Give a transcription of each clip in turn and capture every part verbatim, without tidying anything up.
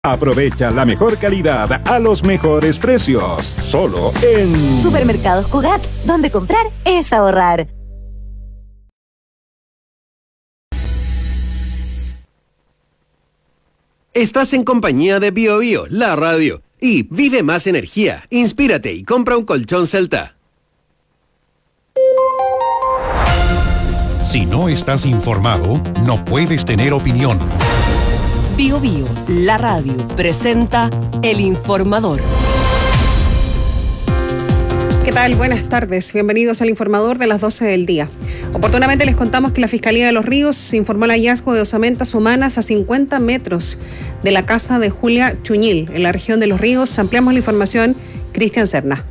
Aprovecha la mejor calidad a los mejores precios. Solo en Supermercados Cugat, donde comprar es ahorrar. Estás en compañía de Bio Bio, la radio. Y vive más energía, inspírate y compra un colchón Celta. Si no estás informado, no puedes tener opinión. Bio Bio, la radio, presenta El Informador. ¿Qué tal? Buenas tardes. Bienvenidos al Informador de las doce del día. Oportunamente les contamos que la Fiscalía de Los Ríos informó el hallazgo de osamentas humanas a cincuenta metros de la casa de Julia Chuñil, en la región de Los Ríos. Ampliamos la información, Cristian Serna.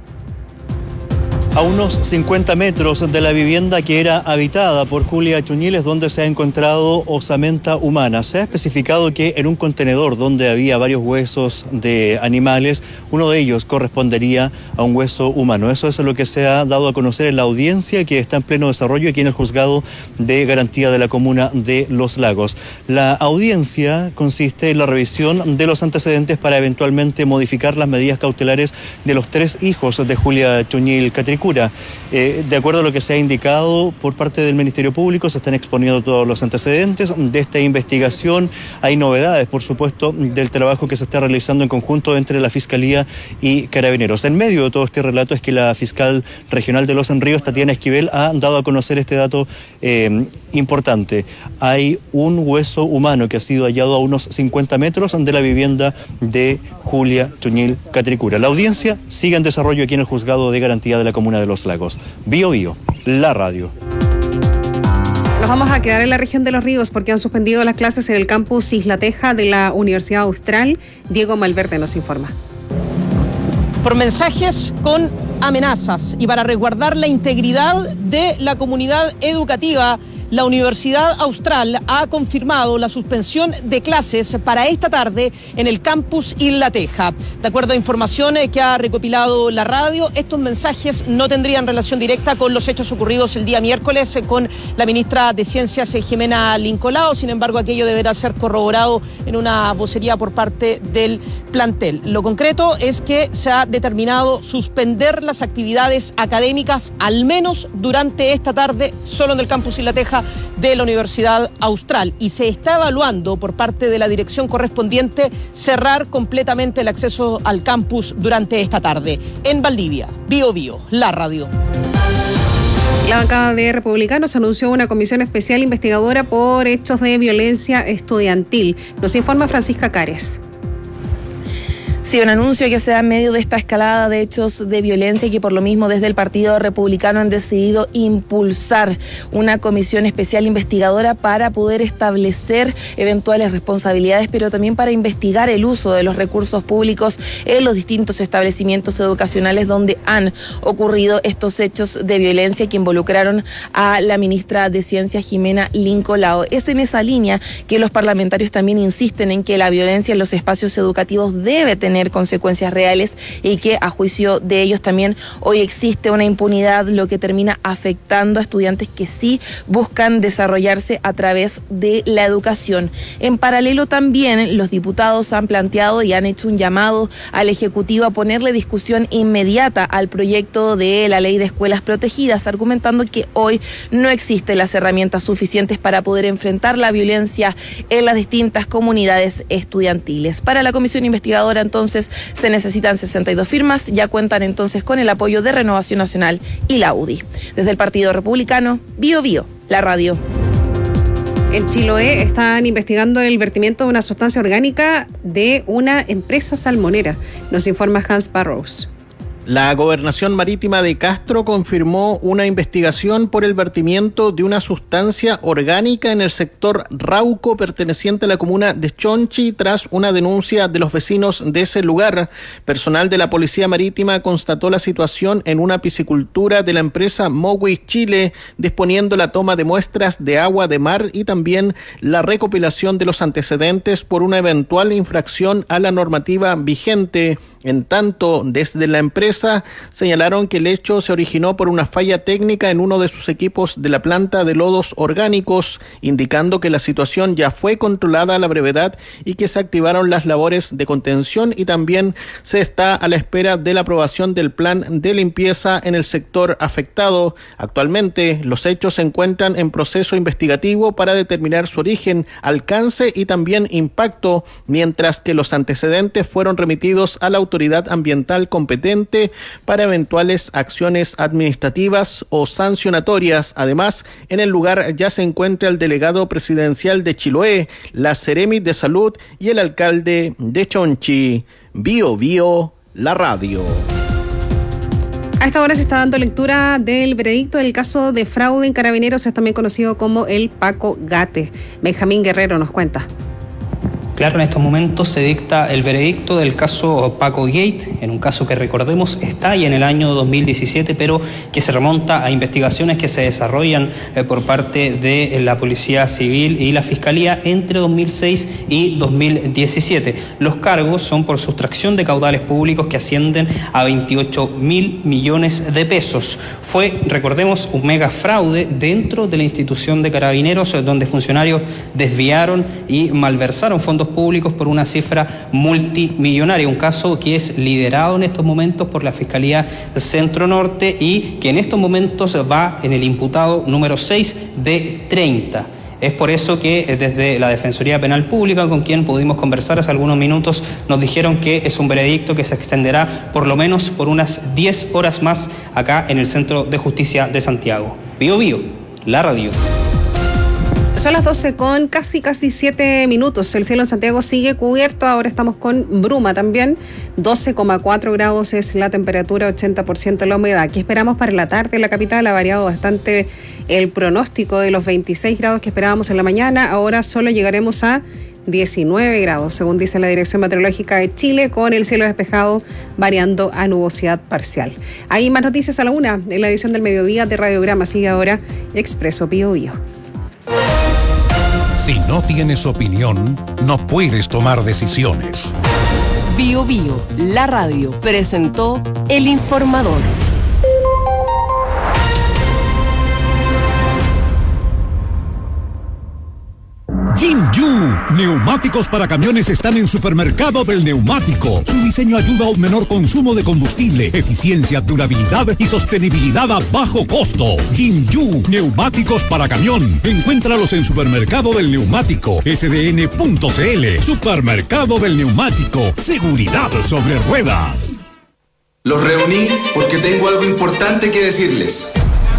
A unos cincuenta metros de la vivienda que era habitada por Julia Chuñil es donde se ha encontrado osamenta humana. Se ha especificado que en un contenedor donde había varios huesos de animales, uno de ellos correspondería a un hueso humano. Eso es lo que se ha dado a conocer en la audiencia que está en pleno desarrollo aquí en el Juzgado de Garantía de la Comuna de Los Lagos. La audiencia consiste en la revisión de los antecedentes para eventualmente modificar las medidas cautelares de los tres hijos de Julia Chuñil Catricura. Eh, de acuerdo a lo que se ha indicado por parte del Ministerio Público, se están exponiendo todos los antecedentes de esta investigación. Hay novedades, por supuesto, del trabajo que se está realizando en conjunto entre la Fiscalía y Carabineros. En medio de todo este relato es que la fiscal regional de Los Ríos, Tatiana Esquivel, ha dado a conocer este dato eh, importante. Hay un hueso humano que ha sido hallado a unos cincuenta metros de la vivienda de Julia Chuñil Catricura. La audiencia sigue en desarrollo aquí en el Juzgado de Garantía de la Comuna de Los Lagos. Bio Bio, la radio. Nos vamos a quedar en la región de Los Ríos porque han suspendido las clases en el campus Isla Teja de la Universidad Austral. Diego Malverde nos informa. Por mensajes con amenazas y para resguardar la integridad de la comunidad educativa, la Universidad Austral ha confirmado la suspensión de clases para esta tarde en el campus Isla Teja. De acuerdo a información que ha recopilado la radio, estos mensajes no tendrían relación directa con los hechos ocurridos el día miércoles con la ministra de Ciencias, Jimena Lincolao. Sin embargo, aquello deberá ser corroborado en una vocería por parte del plantel. Lo concreto es que se ha determinado suspender las actividades académicas, al menos durante esta tarde, solo en el campus Isla Teja de la Universidad Austral, y se está evaluando por parte de la dirección correspondiente cerrar completamente el acceso al campus durante esta tarde. En Valdivia, Bio Bio, la radio. La bancada de Republicanos anunció una comisión especial investigadora por hechos de violencia estudiantil. Nos informa Francisca Cares. Sí, un anuncio que se da en medio de esta escalada de hechos de violencia y que por lo mismo desde el Partido Republicano han decidido impulsar una comisión especial investigadora para poder establecer eventuales responsabilidades, pero también para investigar el uso de los recursos públicos en los distintos establecimientos educacionales donde han ocurrido estos hechos de violencia que involucraron a la ministra de Ciencias, Jimena Lincolao. Es en esa línea que los parlamentarios también insisten en que la violencia en los espacios educativos debe tener consecuencias reales y que a juicio de ellos también hoy existe una impunidad, lo que termina afectando a estudiantes que sí buscan desarrollarse a través de la educación. En paralelo también los diputados han planteado y han hecho un llamado al Ejecutivo a ponerle discusión inmediata al proyecto de la ley de escuelas protegidas, argumentando que hoy no existen las herramientas suficientes para poder enfrentar la violencia en las distintas comunidades estudiantiles. Para la comisión investigadora, entonces, Entonces se necesitan sesenta y dos firmas, ya cuentan entonces con el apoyo de Renovación Nacional y la U D I. Desde el Partido Republicano, Bio Bio, la radio. En Chiloé están investigando el vertimiento de una sustancia orgánica de una empresa salmonera. Nos informa Hans Barrows. La Gobernación Marítima de Castro confirmó una investigación por el vertimiento de una sustancia orgánica en el sector Rauco perteneciente a la comuna de Chonchi tras una denuncia de los vecinos de ese lugar. Personal de la Policía Marítima constató la situación en una piscicultura de la empresa Mowi Chile, disponiendo la toma de muestras de agua de mar y también la recopilación de los antecedentes por una eventual infracción a la normativa vigente. En tanto, desde la empresa empresa señalaron que el hecho se originó por una falla técnica en uno de sus equipos de la planta de lodos orgánicos, indicando que la situación ya fue controlada a la brevedad y que se activaron las labores de contención, y también se está a la espera de la aprobación del plan de limpieza en el sector afectado. Actualmente, los hechos se encuentran en proceso investigativo para determinar su origen, alcance y también impacto, mientras que los antecedentes fueron remitidos a la autoridad ambiental competente para eventuales acciones administrativas o sancionatorias. Además, en el lugar ya se encuentra el delegado presidencial de Chiloé, la Seremi de Salud y el alcalde de Chonchi. Bio Bio, la radio. A esta hora se está dando lectura del veredicto del caso de fraude en Carabineros, es también conocido como el Paco Gate. Benjamín Guerrero nos cuenta. Claro, en estos momentos se dicta el veredicto del caso Paco Gate, en un caso que, recordemos, está ahí en el año dos mil diecisiete, pero que se remonta a investigaciones que se desarrollan eh, por parte de la Policía Civil y la Fiscalía entre dos mil seis y dos mil diecisiete. Los cargos son por sustracción de caudales públicos que ascienden a veintiocho mil millones de pesos. Fue, recordemos, un mega fraude dentro de la institución de Carabineros, donde funcionarios desviaron y malversaron fondos públicos por una cifra multimillonaria, un caso que es liderado en estos momentos por la Fiscalía Centro Norte y que en estos momentos va en el imputado número seis de treinta. Es por eso que desde la Defensoría Penal Pública, con quien pudimos conversar hace algunos minutos, nos dijeron que es un veredicto que se extenderá por lo menos por unas diez horas más acá en el Centro de Justicia de Santiago. Bio Bio, la radio. Son las doce con casi casi siete minutos. El cielo en Santiago sigue cubierto. Ahora estamos con bruma también. doce coma cuatro grados es la temperatura, ochenta por ciento la humedad. ¿Qué esperamos para la tarde en la capital? Ha variado bastante el pronóstico de los veintiséis grados que esperábamos en la mañana. Ahora solo llegaremos a diecinueve grados, según dice la Dirección Meteorológica de Chile, con el cielo despejado variando a nubosidad parcial. Hay más noticias a la una en la edición del mediodía de Radiograma. Sigue ahora Expreso Bio Bio. Si no tienes opinión, no puedes tomar decisiones. Bio Bio, la radio, presentó El Informador. Jinju, neumáticos para camiones están en Supermercado del Neumático. Su diseño ayuda a un menor consumo de combustible, eficiencia, durabilidad y sostenibilidad a bajo costo. Jinju, neumáticos para camión. Encuéntralos en Supermercado del Neumático, S D N punto C L. Supermercado del Neumático, seguridad sobre ruedas. Los reuní porque tengo algo importante que decirles.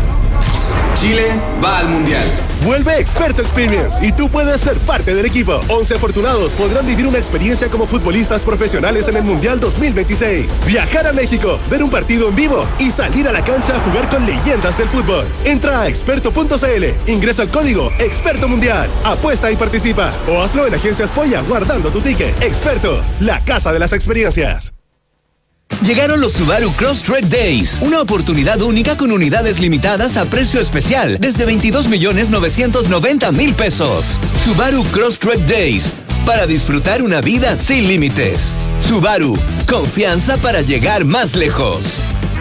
Chile va al Mundial. Vuelve Experto Experience y tú puedes ser parte del equipo. once afortunados podrán vivir una experiencia como futbolistas profesionales en el Mundial dos mil veintiséis. Viajar a México, ver un partido en vivo y salir a la cancha a jugar con leyendas del fútbol. Entra a experto punto C L, ingresa el código Experto Mundial, apuesta y participa. O hazlo en Agencias Polla guardando tu ticket. Experto, la casa de las experiencias. Llegaron los Subaru Crosstrek Days, una oportunidad única con unidades limitadas a precio especial desde veintidós millones novecientos noventa mil pesos. Subaru Crosstrek Days, para disfrutar una vida sin límites. Subaru, confianza para llegar más lejos.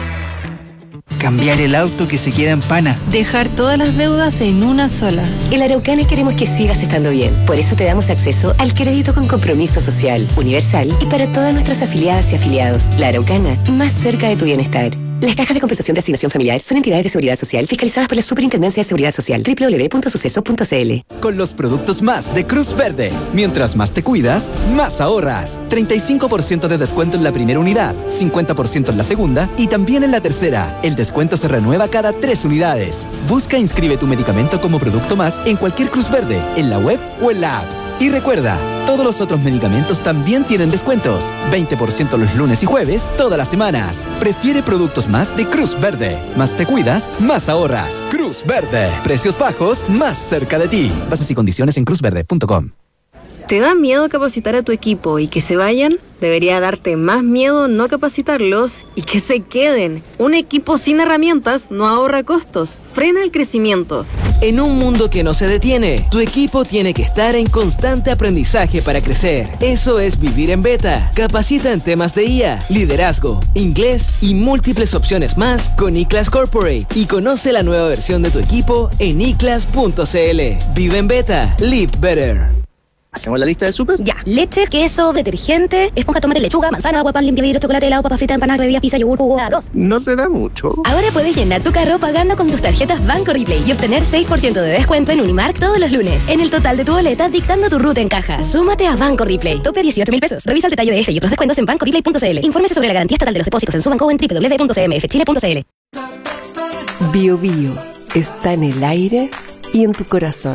Cambiar el auto que se queda en pana. Dejar todas las deudas en una sola. En Araucana queremos que sigas estando bien. Por eso te damos acceso al crédito con compromiso social, universal y para todas nuestras afiliadas y afiliados. La Araucana, más cerca de tu bienestar. Las cajas de compensación de asignación familiar son entidades de seguridad social fiscalizadas por la Superintendencia de Seguridad Social. doble u doble u doble u punto suceso punto c l. Con los productos más de Cruz Verde. Mientras más te cuidas, más ahorras. treinta y cinco por ciento de descuento en la primera unidad, cincuenta por ciento en la segunda y también en la tercera. El descuento se renueva cada tres unidades. Busca e inscribe tu medicamento como producto más en cualquier Cruz Verde, en la web o en la app. Y recuerda, todos los otros medicamentos también tienen descuentos. veinte por ciento los lunes y jueves, todas las semanas. Prefiere productos más de Cruz Verde. Más te cuidas, más ahorras. Cruz Verde. Precios bajos, más cerca de ti. Bases y condiciones en cruz verde punto com. ¿Te da miedo capacitar a tu equipo y que se vayan? Debería darte más miedo no capacitarlos y que se queden. Un equipo sin herramientas no ahorra costos, frena el crecimiento. En un mundo que no se detiene, tu equipo tiene que estar en constante aprendizaje para crecer. Eso es vivir en Beta. Capacita en temas de I A, liderazgo, inglés y múltiples opciones más con iClass Corporate. Y conoce la nueva versión de tu equipo en i class punto c l. Vive en Beta. Live better. ¿Hacemos la lista de súper? Ya. Leche, queso, detergente, esponja, tomate, lechuga, manzana, agua, pan, limpia vidrio, chocolate, helado, papa frita, empanada, bebida, pizza, yogur, jugo, arroz. No se da mucho. Ahora puedes llenar tu carro pagando con tus tarjetas Banco Replay y obtener seis por ciento de descuento en Unimark todos los lunes. En el total de tu boleta, dictando tu ruta en caja. Súmate a Banco Replay. Tope dieciocho mil pesos. Revisa el detalle de este y otros descuentos en banco replay punto c l. Infórmese sobre la garantía estatal de los depósitos en su banco en doble u doble u doble u punto c m f chile punto c l. Bio Bio está en el aire y en tu corazón.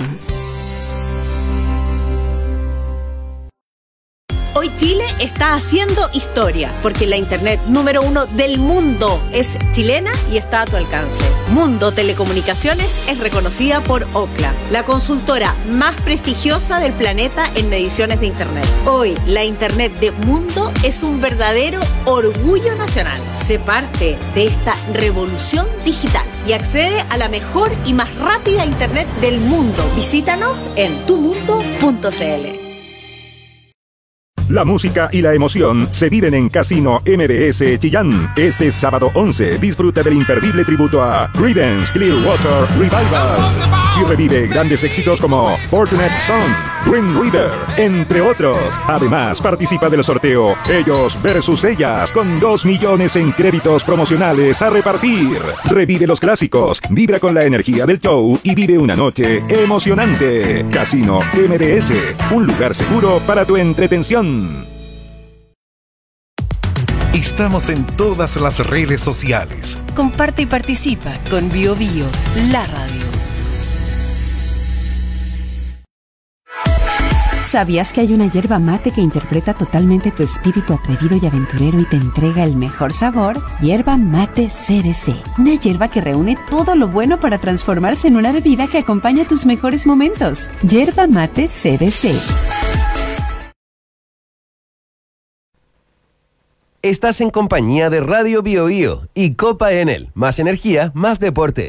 Hoy Chile está haciendo historia, porque la internet número uno del mundo es chilena y está a tu alcance. Mundo Telecomunicaciones es reconocida por Ookla, la consultora más prestigiosa del planeta en mediciones de internet. Hoy, la internet de Mundo es un verdadero orgullo nacional. Sé parte de esta revolución digital y accede a la mejor y más rápida internet del mundo. Visítanos en tu mundo punto c l. La música y la emoción se viven en Casino M B S Chillán. Este sábado once disfruta del imperdible tributo a Creedence Clearwater Revival y revive grandes éxitos como Fortunate Son, Green River, entre otros. Además, participa del sorteo Ellos versus Ellas con dos millones en créditos promocionales a repartir. Revive los clásicos, vibra con la energía del show y vive una noche emocionante. Casino M B S, un lugar seguro para tu entretención. Estamos en todas las redes sociales. Comparte y participa con Bio Bio, la radio. ¿Sabías que hay una yerba mate que interpreta totalmente tu espíritu atrevido y aventurero y te entrega el mejor sabor? Yerba Mate C B C. Una yerba que reúne todo lo bueno para transformarse en una bebida que acompaña tus mejores momentos. Yerba Mate C B C. Estás en compañía de Radio Bio Bio y Copa Enel. Más energía, más deporte.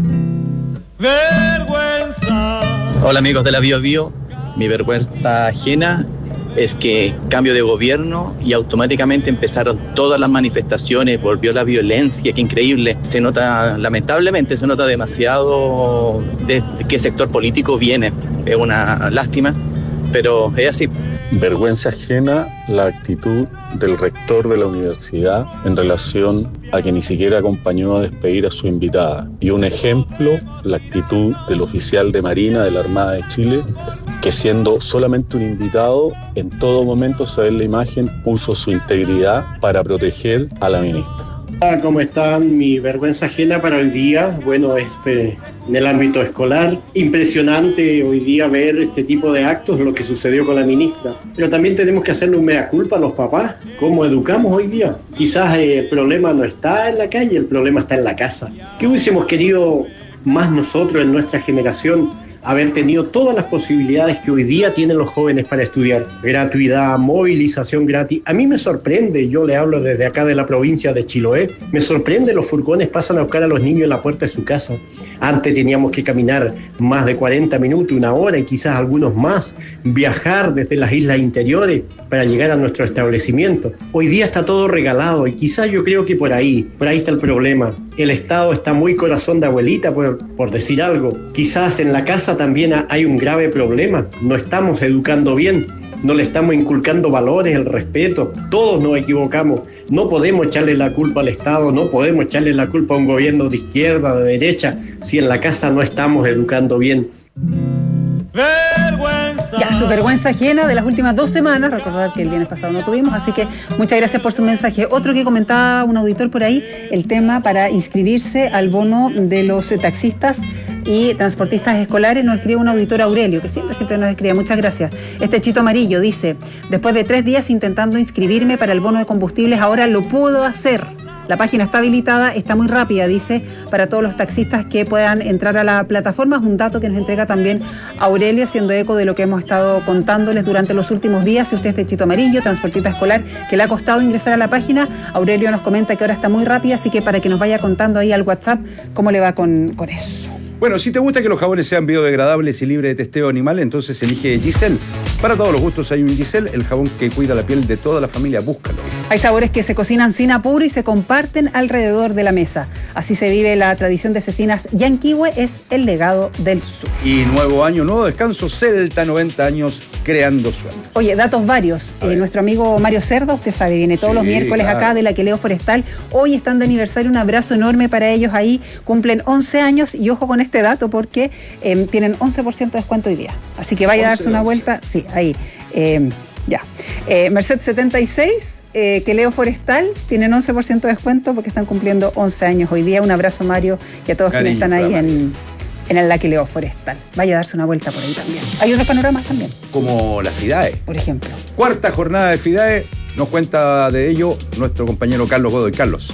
Vergüenza. Hola amigos de la Bio Bio. Mi vergüenza ajena es que cambio de gobierno y automáticamente empezaron todas las manifestaciones, volvió la violencia, qué increíble. Se nota, lamentablemente se nota demasiado de qué sector político viene. Es una lástima, pero es así. Vergüenza ajena la actitud del rector de la universidad en relación a que ni siquiera acompañó a despedir a su invitada. Y un ejemplo, la actitud del oficial de Marina de la Armada de Chile, que siendo solamente un invitado, en todo momento se ve en la imagen, puso su integridad para proteger a la ministra. Hola, ¿cómo están? Mi vergüenza ajena para el día, bueno, es eh, en el ámbito escolar. Impresionante hoy día ver este tipo de actos, lo que sucedió con la ministra. Pero también tenemos que hacerle un mea culpa a los papás, cómo educamos hoy día. Quizás eh, el problema no está en la calle, el problema está en la casa. ¿Qué hubiésemos querido más nosotros en nuestra generación? Haber tenido todas las posibilidades que hoy día tienen los jóvenes para estudiar. Gratuidad, movilización gratis. A mí me sorprende, yo le hablo desde acá de la provincia de Chiloé, me sorprende, los furgones pasan a buscar a los niños en la puerta de su casa. Antes teníamos que caminar más de cuarenta minutos, una hora y quizás algunos más, viajar desde las islas interiores para llegar a nuestro establecimiento. Hoy día está todo regalado y quizás yo creo que por ahí, por ahí está el problema. El Estado está muy corazón de abuelita, por, por decir algo. Quizás en la casa también hay un grave problema. No estamos educando bien, no le estamos inculcando valores, el respeto. Todos nos equivocamos. No podemos echarle la culpa al Estado, no podemos echarle la culpa a un gobierno de izquierda, de derecha, si en la casa no estamos educando bien. Ya, su vergüenza ajena de las últimas dos semanas. Recordar que el viernes pasado no tuvimos, así que muchas gracias por su mensaje. Otro que comentaba un auditor por ahí, el tema para inscribirse al bono de los taxistas y transportistas escolares. Nos escribe un auditor, Aurelio, que siempre, siempre nos escribe. Muchas gracias. Este Chito Amarillo dice: después de tres días intentando inscribirme para el bono de combustibles, ahora lo puedo hacer. La página está habilitada, está muy rápida, dice, para todos los taxistas que puedan entrar a la plataforma. Es un dato que nos entrega también Aurelio, haciendo eco de lo que hemos estado contándoles durante los últimos días. Si usted es de Chito Amarillo, transportista escolar, que le ha costado ingresar a la página, Aurelio nos comenta que ahora está muy rápida, así que para que nos vaya contando ahí al WhatsApp cómo le va con, con eso. Bueno, si te gusta que los jabones sean biodegradables y libres de testeo animal, entonces elige Giselle. Para todos los gustos hay un Giselle, el jabón que cuida la piel de toda la familia, búscalo. Hay sabores que se cocinan sin apuro y se comparten alrededor de la mesa. Así se vive la tradición de cecinas Yanquihue, es el legado del sur. Y nuevo año, nuevo descanso, Celta, noventa años creando sueños. Oye, datos varios. Eh, nuestro amigo Mario Cerda, usted sabe, viene todos sí, los miércoles claro. acá de la Queleo Forestal. Hoy están de aniversario, un abrazo enorme para ellos ahí. Cumplen once años y ojo con este dato porque eh, tienen once por ciento de descuento hoy día. Así que vaya a darse una vuelta. Sí, ahí. Eh, ya. Eh, Merced setenta y seis, eh, Queleo Forestal, tienen once por ciento de descuento porque están cumpliendo once años hoy día. Un abrazo, Mario, y a todos Cariño, quienes están ahí en, en la Queleo Forestal. Vaya a darse una vuelta por ahí también. Hay otros panoramas también. Como la FIDAE. Por ejemplo. Cuarta jornada de FIDAE. Nos cuenta de ello nuestro compañero Carlos Godoy. Carlos.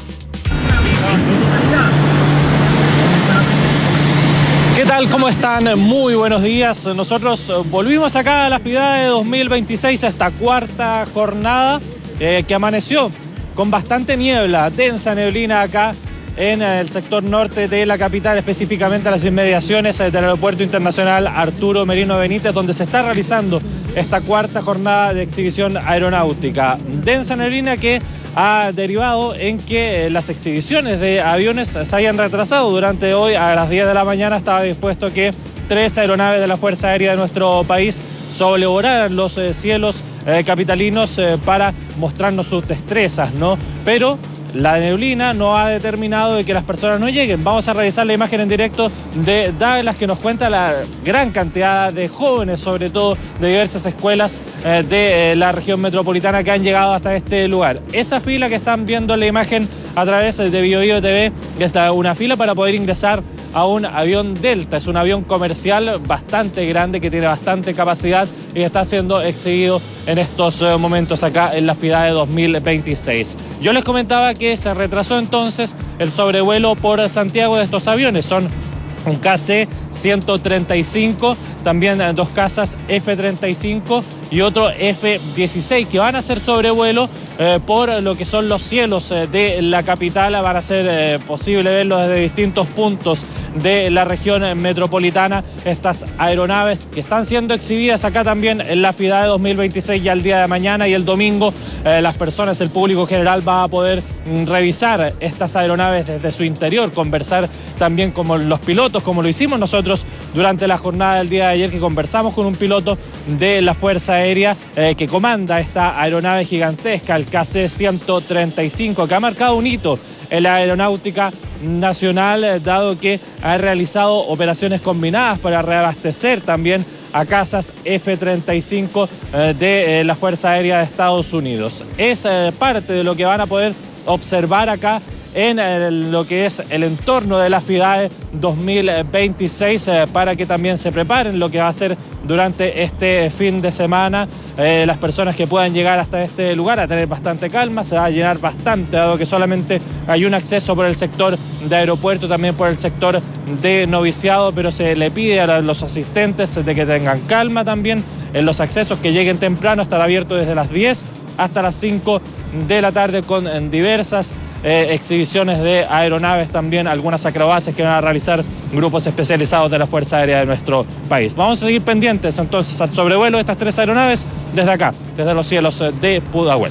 ¿Qué tal? ¿Cómo están? Muy buenos días. Nosotros volvimos acá a la FIDAE dos mil veintiséis, a esta cuarta jornada eh, que amaneció con bastante niebla, densa neblina acá en el sector norte de la capital, específicamente a las inmediaciones del Aeropuerto Internacional Arturo Merino Benítez, donde se está realizando esta cuarta jornada de exhibición aeronáutica. Densa neblina que ha derivado en que las exhibiciones de aviones se hayan retrasado. Durante hoy, a las diez de la mañana, estaba dispuesto que tres aeronaves de la Fuerza Aérea de nuestro país sobrevolaran los eh, cielos eh, capitalinos eh, para mostrarnos sus destrezas, ¿no? Pero la neblina no ha determinado de que las personas no lleguen. Vamos a revisar la imagen en directo de Douglas, que nos cuenta la gran cantidad de jóvenes, sobre todo de diversas escuelas eh, de eh, la región metropolitana, que han llegado hasta este lugar. Esa fila que están viendo en la imagen a través de BioBio T V, que está una fila para poder ingresar a un avión Delta. Es un avión comercial bastante grande que tiene bastante capacidad y está siendo exhibido en estos momentos acá en la FIDAE dos mil veintiséis. Yo les comentaba que se retrasó entonces el sobrevuelo por Santiago de estos aviones. Son un K C ciento treinta y cinco, también dos casas F treinta y cinco y otro F dieciséis que van a hacer sobrevuelo eh, por lo que son los cielos eh, de la capital. Van a ser eh, posible verlos desde distintos puntos de la región metropolitana, estas aeronaves que están siendo exhibidas acá también en la FIDAE dos mil veintiséis. Ya el día de mañana y el domingo eh, las personas, el público general va a poder mm, revisar estas aeronaves desde su interior, conversar también con los pilotos, como lo hicimos nosotros durante la jornada del día de ayer, que conversamos con un piloto de la Fuerza Aérea eh, que comanda esta aeronave gigantesca, el K C ciento treinta y cinco, que ha marcado un hito en la aeronáutica nacional, dado que ha realizado operaciones combinadas para reabastecer también a casas F treinta y cinco eh, de eh, la Fuerza Aérea de Estados Unidos. Es eh, parte de lo que van a poder observar acá en el, lo que es el entorno de la FIDAE dos mil veintiséis, eh, para que también se preparen lo que va a ser durante este fin de semana. Eh, las personas que puedan llegar hasta este lugar a tener bastante calma, se va a llenar bastante, dado que solamente hay un acceso por el sector de aeropuerto, también por el sector de noviciado, pero se le pide a los asistentes de que tengan calma también en los accesos, que lleguen temprano. Estará abierto desde las diez hasta las cinco de la tarde con en diversas Eh, exhibiciones de aeronaves, también algunas acrobacias que van a realizar grupos especializados de la Fuerza Aérea de nuestro país. Vamos a seguir pendientes entonces al sobrevuelo de estas tres aeronaves desde acá, desde los cielos de Pudahuel.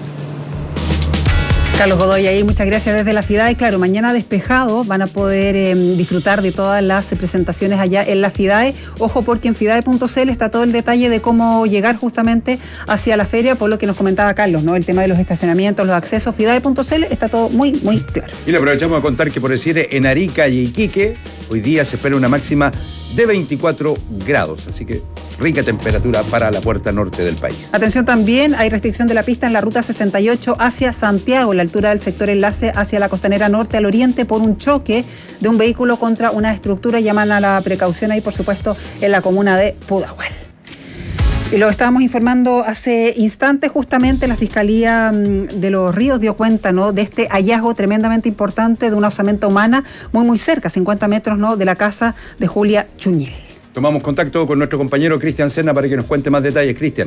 Carlos Godoy ahí, muchas gracias desde la FIDAE. Claro, mañana despejado, van a poder eh, disfrutar de todas las presentaciones allá en la FIDAE. Ojo, porque en fidae punto c l está todo el detalle de cómo llegar justamente hacia la feria, por lo que nos comentaba Carlos, ¿no? El tema de los estacionamientos, los accesos. fidae punto c l está todo muy, muy claro. Y le aprovechamos a contar que por decir en Arica y Iquique, hoy día se espera una máxima de veinticuatro grados, así que rica temperatura para la puerta norte del país. Atención también, hay restricción de la pista en la ruta sesenta y ocho hacia Santiago, en la altura del sector enlace hacia la costanera norte al oriente, por un choque de un vehículo contra una estructura. Llaman a la precaución ahí, por supuesto, en la comuna de Pudahuel. Y lo estábamos informando hace instantes, justamente la Fiscalía de Los Ríos dio cuenta, ¿no?, de este hallazgo tremendamente importante de una osamenta humana muy muy cerca, cincuenta metros, ¿no?, de la casa de Julia Chuñil. Tomamos contacto con nuestro compañero Cristian Serna para que nos cuente más detalles. Cristian.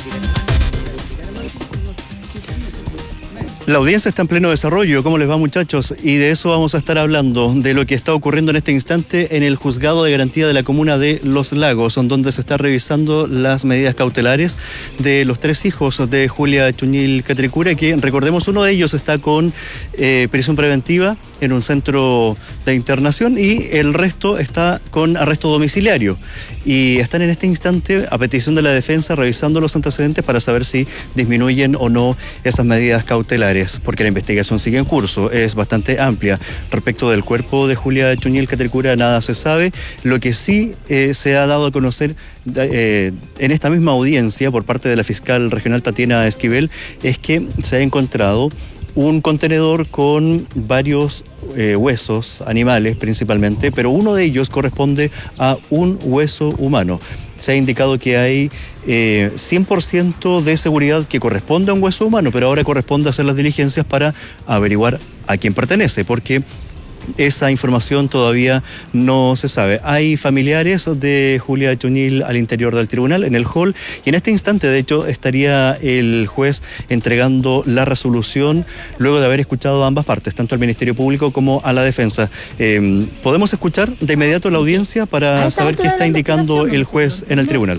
La audiencia está en pleno desarrollo. ¿Cómo les va, muchachos? Y de eso vamos a estar hablando, de lo que está ocurriendo en este instante en el Juzgado de Garantía de la Comuna de Los Lagos, donde se está revisando las medidas cautelares de los tres hijos de Julia Chuñil Catricura, que, recordemos, uno de ellos está con eh, prisión preventiva en un centro de internación y el resto está con arresto domiciliario. Y están en este instante, a petición de la defensa, revisando los antecedentes para saber si disminuyen o no esas medidas cautelares, porque la investigación sigue en curso, es bastante amplia. Respecto del cuerpo de Julia Chuñil Catricura, nada se sabe. Lo que sí eh, se ha dado a conocer eh, en esta misma audiencia por parte de la fiscal regional Tatiana Esquivel es que se ha encontrado un contenedor con varios eh, huesos animales principalmente, pero uno de ellos corresponde a un hueso humano. Se ha indicado que hay eh, cien por ciento de seguridad que corresponde a un hueso humano, pero ahora corresponde hacer las diligencias para averiguar a quién pertenece, porque esa información todavía no se sabe. Hay familiares de Julia Chuñil al interior del tribunal, en el hall, y en este instante, de hecho, estaría el juez entregando la resolución luego de haber escuchado a ambas partes, tanto al Ministerio Público como a la defensa. Eh, ¿Podemos escuchar de inmediato la audiencia para saber qué está indicando el juez en el tribunal?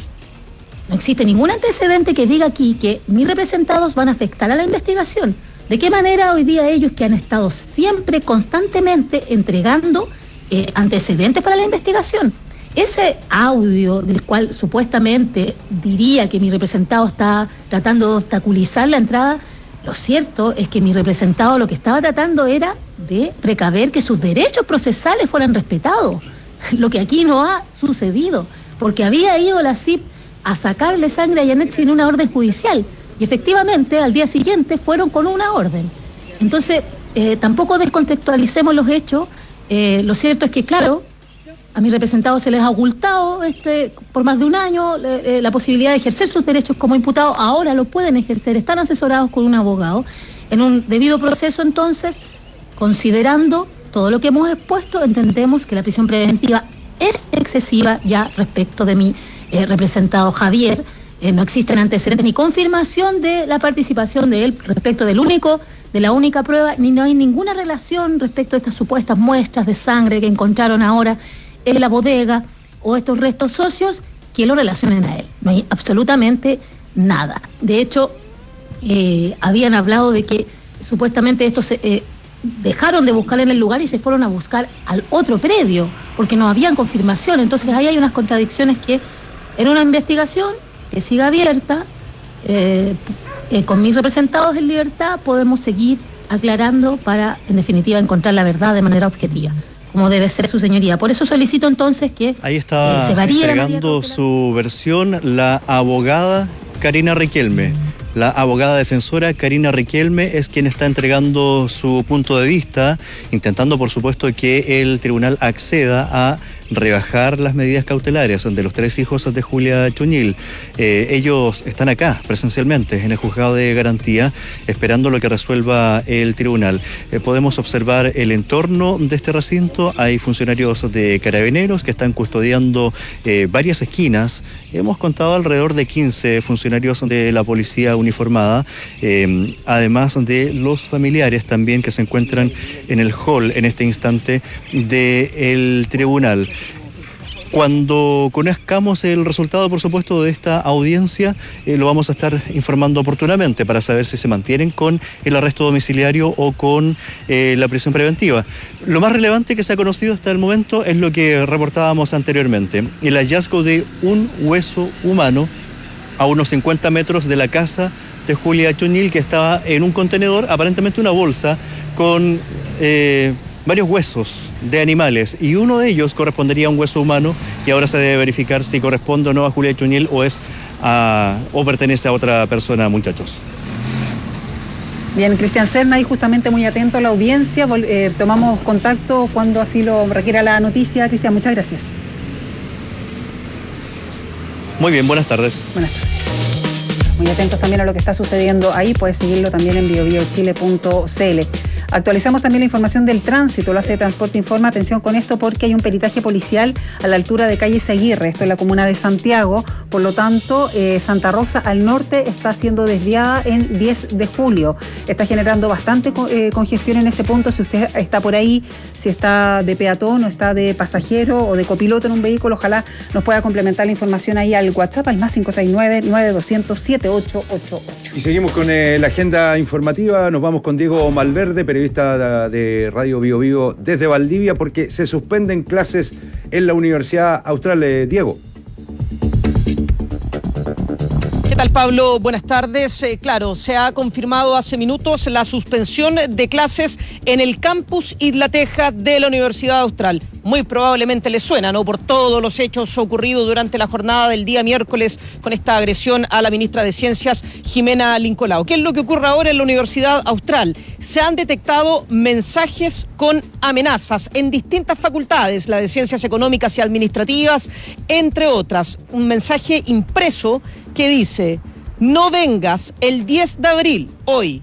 No existe ningún antecedente que diga aquí que mis representados van a afectar a la investigación. ¿De qué manera hoy día ellos, que han estado siempre, constantemente entregando eh, antecedentes para la investigación? Ese audio del cual supuestamente diría que mi representado está tratando de obstaculizar la entrada, lo cierto es que mi representado lo que estaba tratando era de precaver que sus derechos procesales fueran respetados, lo que aquí no ha sucedido, porque había ido la C I P a sacarle sangre a Yanet sin una orden judicial. Y efectivamente, al día siguiente fueron con una orden. Entonces, eh, tampoco descontextualicemos los hechos. Eh, lo cierto es que, claro, a mis representados se les ha ocultado este, por más de un año eh, la posibilidad de ejercer sus derechos como imputados. Ahora lo pueden ejercer, están asesorados con un abogado. En un debido proceso, entonces, considerando todo lo que hemos expuesto, entendemos que la prisión preventiva es excesiva ya respecto de mi eh, representado Javier. Eh, no existen antecedentes ni confirmación de la participación de él respecto del único, de la única prueba, ni no hay ninguna relación respecto a estas supuestas muestras de sangre que encontraron ahora en la bodega o estos restos óseos que lo relacionen a él. No hay absolutamente nada. De hecho, eh, habían hablado de que supuestamente estos se, eh, dejaron de buscar en el lugar y se fueron a buscar al otro predio, porque no habían confirmación. Entonces ahí hay unas contradicciones que en una investigación que siga abierta, eh, eh, con mis representados en libertad, podemos seguir aclarando para, en definitiva, encontrar la verdad de manera objetiva, como debe ser su señoría. Por eso solicito entonces que ahí está, eh, se varíe entregando su versión la abogada Karina Riquelme. La abogada defensora Karina Riquelme es quien está entregando su punto de vista, intentando, por supuesto, que el tribunal acceda a rebajar las medidas cautelares de los tres hijos de Julia Chuñil. Eh, ellos están acá presencialmente en el juzgado de garantía esperando lo que resuelva el tribunal. Eh, podemos observar el entorno de este recinto. Hay funcionarios de carabineros que están custodiando eh, varias esquinas. Hemos contado alrededor de quince funcionarios de la policía uniformada, eh, además de los familiares también que se encuentran en el hall en este instante del tribunal. Cuando conozcamos el resultado, por supuesto, de esta audiencia, eh, lo vamos a estar informando oportunamente para saber si se mantienen con el arresto domiciliario o con eh, la prisión preventiva. Lo más relevante que se ha conocido hasta el momento es lo que reportábamos anteriormente, el hallazgo de un hueso humano a unos cincuenta metros de la casa de Julia Chuñil, que estaba en un contenedor, aparentemente una bolsa, con eh, varios huesos de animales, y uno de ellos correspondería a un hueso humano, y ahora se debe verificar si corresponde o no a Julia Chuñil o es a, o pertenece a otra persona, muchachos. Bien, Cristian Serna, y justamente muy atento a la audiencia. Eh, tomamos contacto cuando así lo requiera la noticia. Cristian, muchas gracias. Muy bien, buenas tardes. Buenas tardes. Muy atentos también a lo que está sucediendo ahí, puedes seguirlo también en bio bio chile punto c l. Actualizamos también la información del tránsito, lo hace Transporte Informa, atención con esto porque hay un peritaje policial a la altura de calle Seguirre, esto es la comuna de Santiago, por lo tanto eh, Santa Rosa al norte está siendo desviada en diez de julio, está generando bastante eh, congestión en ese punto, si usted está por ahí, si está de peatón o está de pasajero o de copiloto en un vehículo, ojalá nos pueda complementar la información ahí al WhatsApp, al más cinco seis nueve, nueve dos cero cero, siete ocho ocho ocho. Y seguimos con eh, la agenda informativa, nos vamos con Diego Malverde, periodista de Radio Bio Bio desde Valdivia, porque se suspenden clases en la Universidad Austral. eh, Diego. ¿Qué tal, Pablo? Buenas tardes. Eh, claro, se ha confirmado hace minutos la suspensión de clases en el campus Isla Teja de la Universidad Austral. Muy probablemente les suena, ¿no? Por todos los hechos ocurridos durante la jornada del día miércoles con esta agresión a la ministra de Ciencias, Jimena Lincolao. ¿Qué es lo que ocurre ahora en la Universidad Austral? Se han detectado mensajes con amenazas en distintas facultades, la de Ciencias Económicas y Administrativas, entre otras. Un mensaje impreso que dice: no vengas el diez de abril, hoy,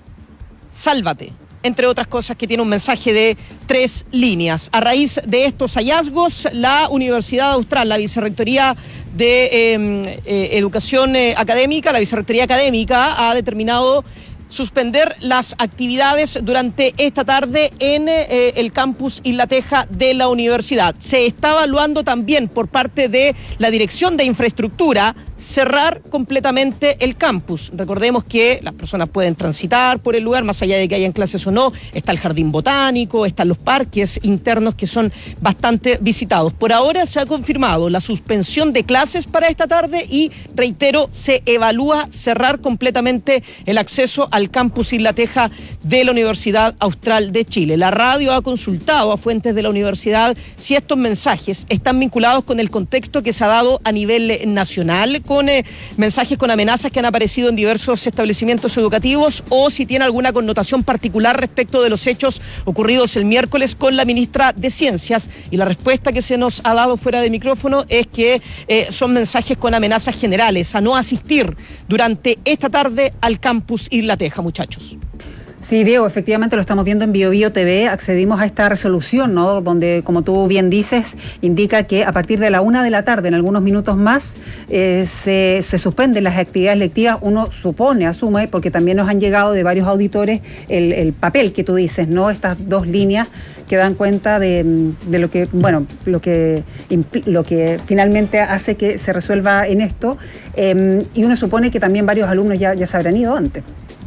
sálvate. Entre otras cosas, que tiene un mensaje de tres líneas. A raíz de estos hallazgos, la Universidad Austral, la Vicerrectoría de eh, eh, Educación eh, Académica, la Vicerrectoría Académica, ha determinado suspender las actividades durante esta tarde en eh, el campus Isla Teja de la universidad. Se está evaluando también por parte de la Dirección de Infraestructura cerrar completamente el campus. Recordemos que las personas pueden transitar por el lugar, más allá de que hayan clases o no. Está el jardín botánico, están los parques internos que son bastante visitados. Por ahora se ha confirmado la suspensión de clases para esta tarde y, reitero, se evalúa cerrar completamente el acceso al campus Isla Teja de la Universidad Austral de Chile. La radio ha consultado a fuentes de la universidad si estos mensajes están vinculados con el contexto que se ha dado a nivel nacional, con eh, mensajes con amenazas que han aparecido en diversos establecimientos educativos, o si tiene alguna connotación particular respecto de los hechos ocurridos el miércoles con la ministra de Ciencias. Y la respuesta que se nos ha dado fuera de micrófono es que eh, son mensajes con amenazas generales a no asistir durante esta tarde al campus Isla Teja, muchachos. Sí, Diego, efectivamente lo estamos viendo en Bio Bio T V, accedimos a esta resolución, ¿no? Donde, como tú bien dices, indica que a partir de la una de la tarde, en algunos minutos más, eh, se, se suspenden las actividades lectivas. Uno supone, asume, porque también nos han llegado de varios auditores el, el papel que tú dices, ¿no? Estas dos líneas que dan cuenta de, de lo que, bueno, lo que, lo que finalmente hace que se resuelva en esto, eh, y uno supone que también varios alumnos ya, ya se habrán ido antes.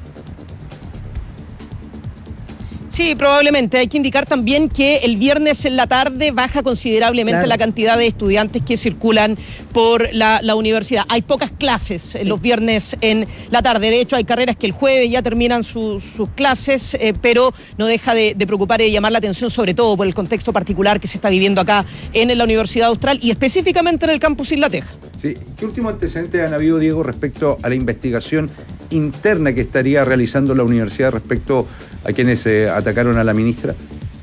Sí, probablemente. Hay que indicar también que el viernes en la tarde baja considerablemente claro. la cantidad de estudiantes que circulan por la, la universidad. Hay pocas clases sí. los viernes en la tarde. De hecho, hay carreras que el jueves ya terminan su, sus clases, eh, pero no deja de, de preocupar y de llamar la atención, sobre todo por el contexto particular que se está viviendo acá en la Universidad Austral y específicamente en el campus Isla Teja. Sí. ¿Qué últimos antecedentes han habido, Diego, respecto a la investigación interna que estaría realizando la universidad respecto a quienes eh, atacaron a la ministra?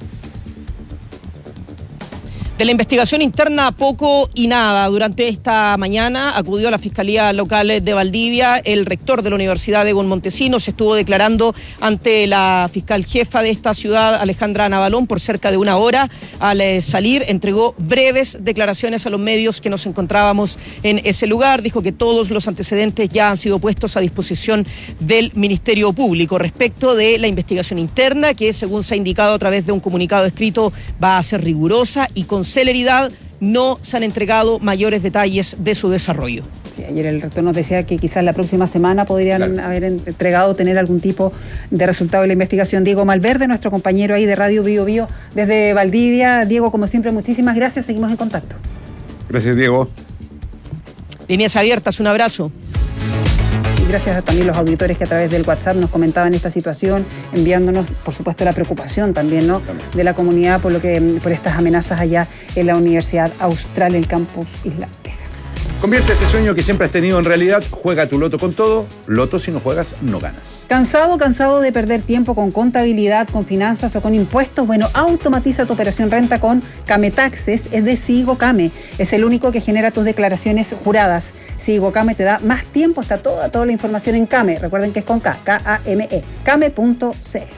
De la investigación interna, poco y nada. Durante esta mañana acudió a la Fiscalía Local de Valdivia el rector de la Universidad, Egon Montesinos, se estuvo declarando ante la fiscal jefa de esta ciudad, Alejandra Navalón, por cerca de una hora. Al eh, salir, entregó breves declaraciones a los medios que nos encontrábamos en ese lugar. Dijo que todos los antecedentes ya han sido puestos a disposición del Ministerio Público. Respecto de la investigación interna, que según se ha indicado a través de un comunicado escrito, va a ser rigurosa y con celeridad, no se han entregado mayores detalles de su desarrollo. Sí, ayer el rector nos decía que quizás la próxima semana podrían claro. haber entregado, tener algún tipo de resultado de la investigación. Diego Malverde, nuestro compañero ahí de Radio Bio Bio desde Valdivia. Diego, como siempre, muchísimas gracias, seguimos en contacto. Gracias, Diego. Líneas abiertas, un abrazo. Y gracias a también los auditores que a través del WhatsApp nos comentaban esta situación, enviándonos, por supuesto, la preocupación también, ¿no?, de la comunidad por lo que por estas amenazas allá en la Universidad Austral, el campus Isla Teja. Convierte ese sueño que siempre has tenido en realidad. Juega tu loto con todo. Loto, si no juegas, no ganas. ¿Cansado, cansado de perder tiempo con contabilidad, con finanzas o con impuestos? Bueno, automatiza tu operación renta con Came Taxes, es de Sigo Came. Es el único que genera tus declaraciones juradas. Sigo Came te da más tiempo, está toda, toda la información en Came. Recuerden que es con K, K A M E, came punto c l.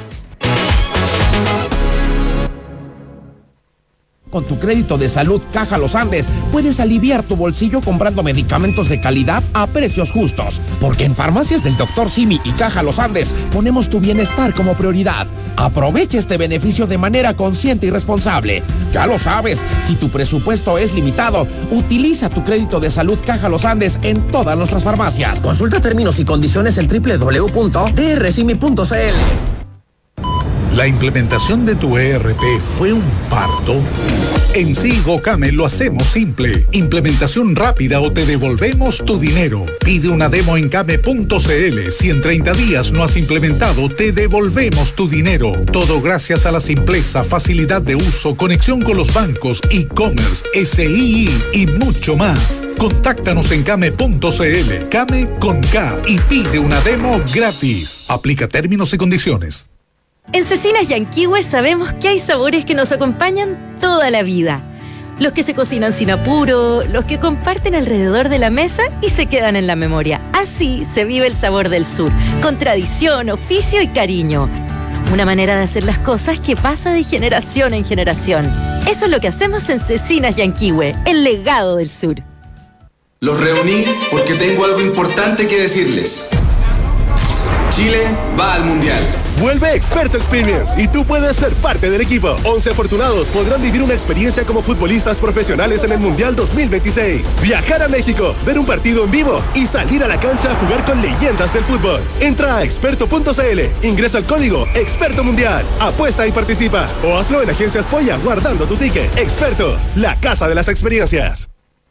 Con tu crédito de salud Caja Los Andes puedes aliviar tu bolsillo comprando medicamentos de calidad a precios justos. Porque en Farmacias del doctor Simi y Caja Los Andes ponemos tu bienestar como prioridad. Aprovecha este beneficio de manera consciente y responsable. Ya lo sabes, si tu presupuesto es limitado, utiliza tu crédito de salud Caja Los Andes en todas nuestras farmacias. Consulta términos y condiciones en doble u doble u doble u punto t r simi punto c l. ¿La implementación de tu E R P fue un parto? En Sigo Came lo hacemos simple. Implementación rápida o te devolvemos tu dinero. Pide una demo en came punto c l. Si en treinta días no has implementado, te devolvemos tu dinero. Todo gracias a la simpleza, facilidad de uso, conexión con los bancos, e-commerce, S I I y mucho más. Contáctanos en came punto c l. Came con K y pide una demo gratis. Aplica términos y condiciones. En Cecinas Yanquihue sabemos que hay sabores que nos acompañan toda la vida. Los que se cocinan sin apuro, los que comparten alrededor de la mesa y se quedan en la memoria. Así se vive el sabor del sur, con tradición, oficio y cariño. Una manera de hacer las cosas que pasa de generación en generación. Eso es lo que hacemos en Cecinas Yanquihue, el legado del sur. Los reuní porque tengo algo importante que decirles. Chile va al Mundial. Vuelve Experto Experience y tú puedes ser parte del equipo. once afortunados podrán vivir una experiencia como futbolistas profesionales en el Mundial dos mil veintiséis. Viajar a México, ver un partido en vivo y salir a la cancha a jugar con leyendas del fútbol. Entra a experto punto c l, ingresa el código Experto Mundial, apuesta y participa. O hazlo en Agencias Polla guardando tu ticket. Experto, la casa de las experiencias.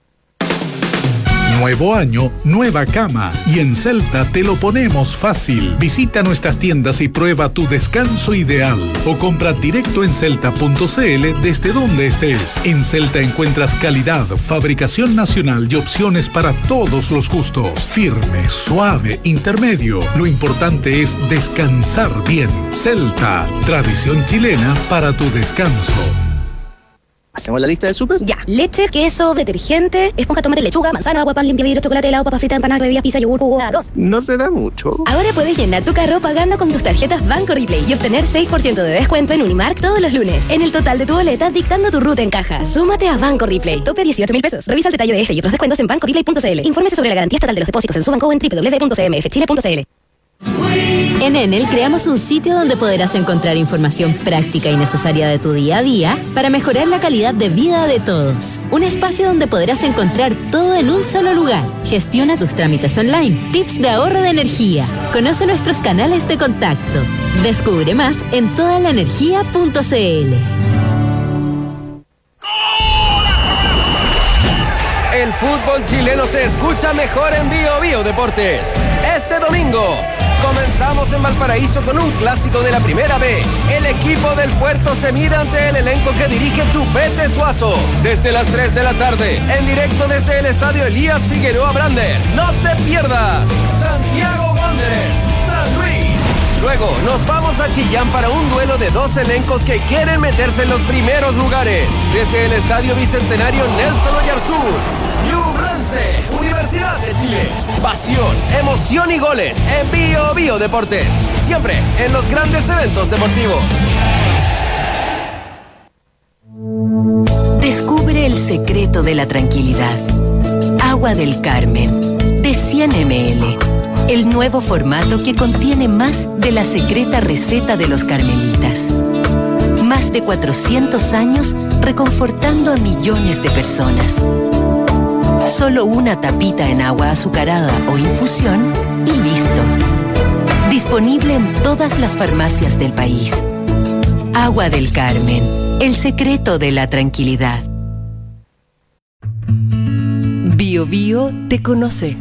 Nuevo año, nueva cama. Y en Celta te lo ponemos fácil. Visita nuestras tiendas y prueba tu descanso ideal. O compra directo en celta punto c l desde donde estés. En Celta encuentras calidad, fabricación nacional y opciones para todos los gustos. Firme, suave, intermedio. Lo importante es descansar bien. Celta, tradición chilena para tu descanso. ¿Hacemos la lista de súper? Ya. Leche, queso, detergente, esponja, tomate, lechuga, manzana, agua, pan, limpia vidrio, chocolate, helado, papa frita, empanada, bebidas, pizza, yogur, jugo, arroz. No se da mucho. Ahora puedes llenar tu carro pagando con tus tarjetas Banco Replay y obtener seis por ciento de descuento en Unimark todos los lunes. En el total de tu boleta, dictando tu ruta en caja. Súmate a Banco Replay. Tope dieciocho mil pesos. Revisa el detalle de este y otros descuentos en banco replay punto c l. Infórmese sobre la garantía estatal de los depósitos en su banco en doble u doble u doble u punto c m f chile punto c l. En Enel creamos un sitio donde podrás encontrar información práctica y necesaria de tu día a día para mejorar la calidad de vida de todos. Un espacio donde podrás encontrar todo en un solo lugar. Gestiona tus trámites online, tips de ahorro de energía. Conoce nuestros canales de contacto. Descubre más en toda la energía punto c l. El fútbol chileno se escucha mejor en Bio Bio Deportes. Este domingo comenzamos en Valparaíso con un clásico de la Primera B. El equipo del Puerto se mide ante el elenco que dirige Chupete Suazo. Desde las tres de la tarde, en directo desde el estadio Elías Figueroa Brander. ¡No te pierdas! Santiago Wanderers, San Luis. Luego nos vamos a Chillán para un duelo de dos elencos que quieren meterse en los primeros lugares. Desde el estadio Bicentenario Nelson Oyarzún. Ñublense, Universidad de Chile. Pasión, emoción y goles en Bio Bio Deportes. Siempre en los grandes eventos deportivos. Descubre el secreto de la tranquilidad. Agua del Carmen, de cien mililitros. El nuevo formato que contiene más de la secreta receta de los carmelitas. Más de cuatrocientos años reconfortando a millones de personas. Solo una tapita en agua azucarada o infusión y listo. Disponible en todas las farmacias del país. Agua del Carmen, el secreto de la tranquilidad. Bio Bio te conoce.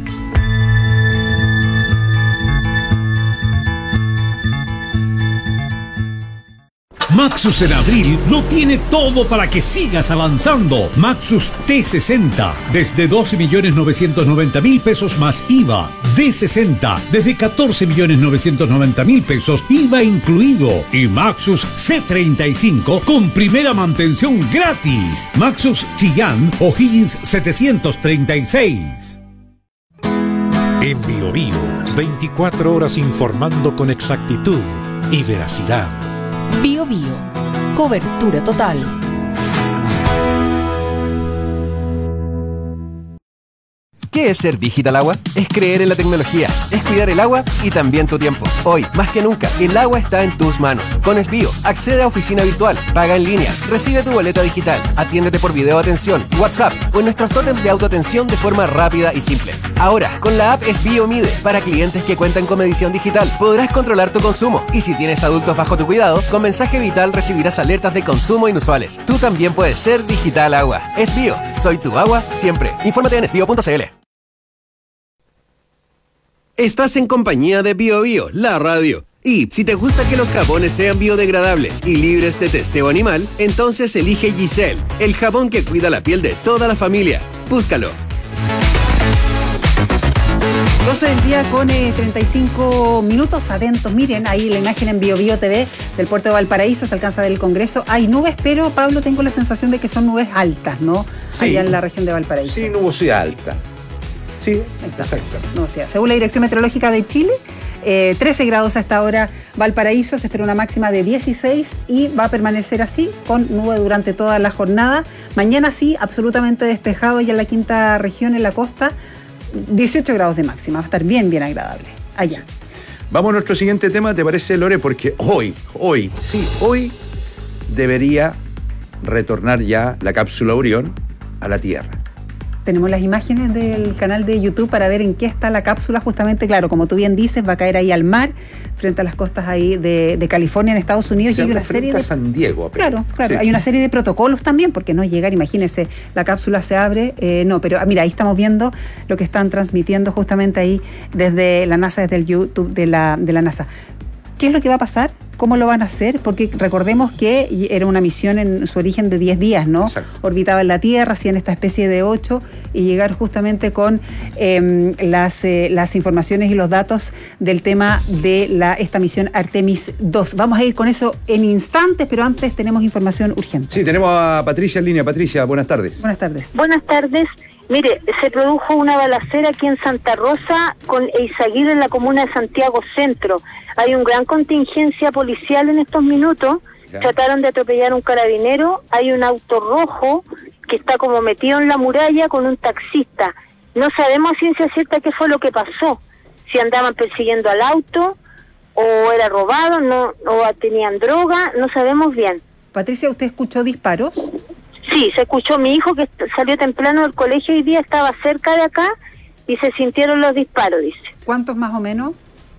Maxus en abril lo tiene todo para que sigas avanzando. Maxus T sesenta, desde doce millones novecientos noventa mil pesos más I V A. D sesenta, desde catorce millones novecientos noventa mil pesos, I V A incluido. Y Maxus C treinta y cinco con primera mantención gratis. Maxus Chillán O'Higgins setecientos treinta y seis. En Bio Bio, veinticuatro horas informando con exactitud y veracidad. Bio Bio, cobertura total. ¿Qué es ser Digital Agua? Es creer en la tecnología, es cuidar el agua y también tu tiempo. Hoy, más que nunca, el agua está en tus manos. Con Esbio, accede a oficina virtual, paga en línea, recibe tu boleta digital, atiéndete por video atención, WhatsApp o en nuestros tótems de autoatención de forma rápida y simple. Ahora, con la app Esbio Mide, para clientes que cuentan con medición digital, podrás controlar tu consumo. Y si tienes adultos bajo tu cuidado, con mensaje vital recibirás alertas de consumo inusuales. Tú también puedes ser Digital Agua. Esbio, soy tu agua siempre. Infórmate en esbio punto c l. Estás en compañía de Bio Bio, la radio. Y si te gusta que los jabones sean biodegradables y libres de testeo animal, entonces elige Giselle, el jabón que cuida la piel de toda la familia. Búscalo. doce del día con eh, treinta y cinco minutos. Atentos, miren ahí la imagen en Bio Bio T V del puerto de Valparaíso, se alcanza a ver el Congreso. Hay nubes, pero Pablo, tengo la sensación de que son nubes altas, ¿no? Sí. Allá en la región de Valparaíso. Sí, nubosidad alta. Sí, exacto. No, sea, según la Dirección Meteorológica de Chile, eh, trece grados a esta hora Valparaíso, se espera una máxima de dieciséis y va a permanecer así, con nube durante toda la jornada. Mañana sí, absolutamente despejado ya en la quinta región, en la costa, dieciocho grados de máxima, va a estar bien, bien agradable allá. Vamos a nuestro siguiente tema, ¿te parece, Lore? Porque hoy, hoy, sí, hoy debería retornar ya la cápsula Orión a la Tierra. Tenemos las imágenes del canal de YouTube para ver en qué está la cápsula. Justamente, claro, como tú bien dices, va a caer ahí al mar, frente a las costas ahí de, de California, en Estados Unidos. Se y hay una serie de... San Diego. Pero... Claro, claro. Sí. Hay una serie de protocolos también, porque no llegar, imagínense, la cápsula se abre. Eh, no, pero mira, ahí estamos viendo lo que están transmitiendo justamente ahí desde la NASA, desde el YouTube de la, de la NASA. ¿Qué es lo que va a pasar? ¿Cómo lo van a hacer? Porque recordemos que era una misión en su origen de diez días, ¿no? Exacto. Orbitaba en la Tierra, hacían esta especie de ocho y llegar justamente con eh, las, eh, las informaciones y los datos del tema de la, esta misión Artemis dos. Vamos a ir con eso en instantes, pero antes tenemos información urgente. Sí, tenemos a Patricia en línea. Patricia, buenas tardes. Buenas tardes. Buenas tardes. Mire, se produjo una balacera aquí en Santa Rosa con Eizaguirre en la comuna de Santiago Centro. Hay una gran contingencia policial en estos minutos. Ya. Trataron de atropellar a un carabinero. Hay un auto rojo que está como metido en la muralla con un taxista. No sabemos a ciencia cierta qué fue lo que pasó. Si andaban persiguiendo al auto o era robado, no, o tenían droga, no sabemos bien. Patricia, ¿usted escuchó disparos? Sí, se escuchó. Mi hijo, que salió temprano del colegio hoy día, estaba cerca de acá y se sintieron los disparos, dice. ¿Cuántos más o menos?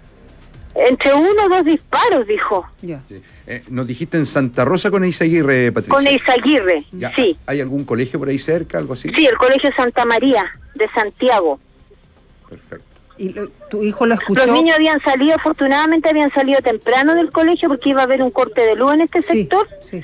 Entre uno o dos disparos, dijo. Ya. Sí. Eh, nos dijiste en Santa Rosa con Eizaguirre, Patricia. Con Eizaguirre, ya. Sí. ¿Hay algún colegio por ahí cerca, algo así? Sí, el Colegio Santa María de Santiago. Perfecto. ¿Y lo, tu hijo lo escuchó? Los niños habían salido, afortunadamente habían salido temprano del colegio porque iba a haber un corte de luz en este sí, sector. Sí.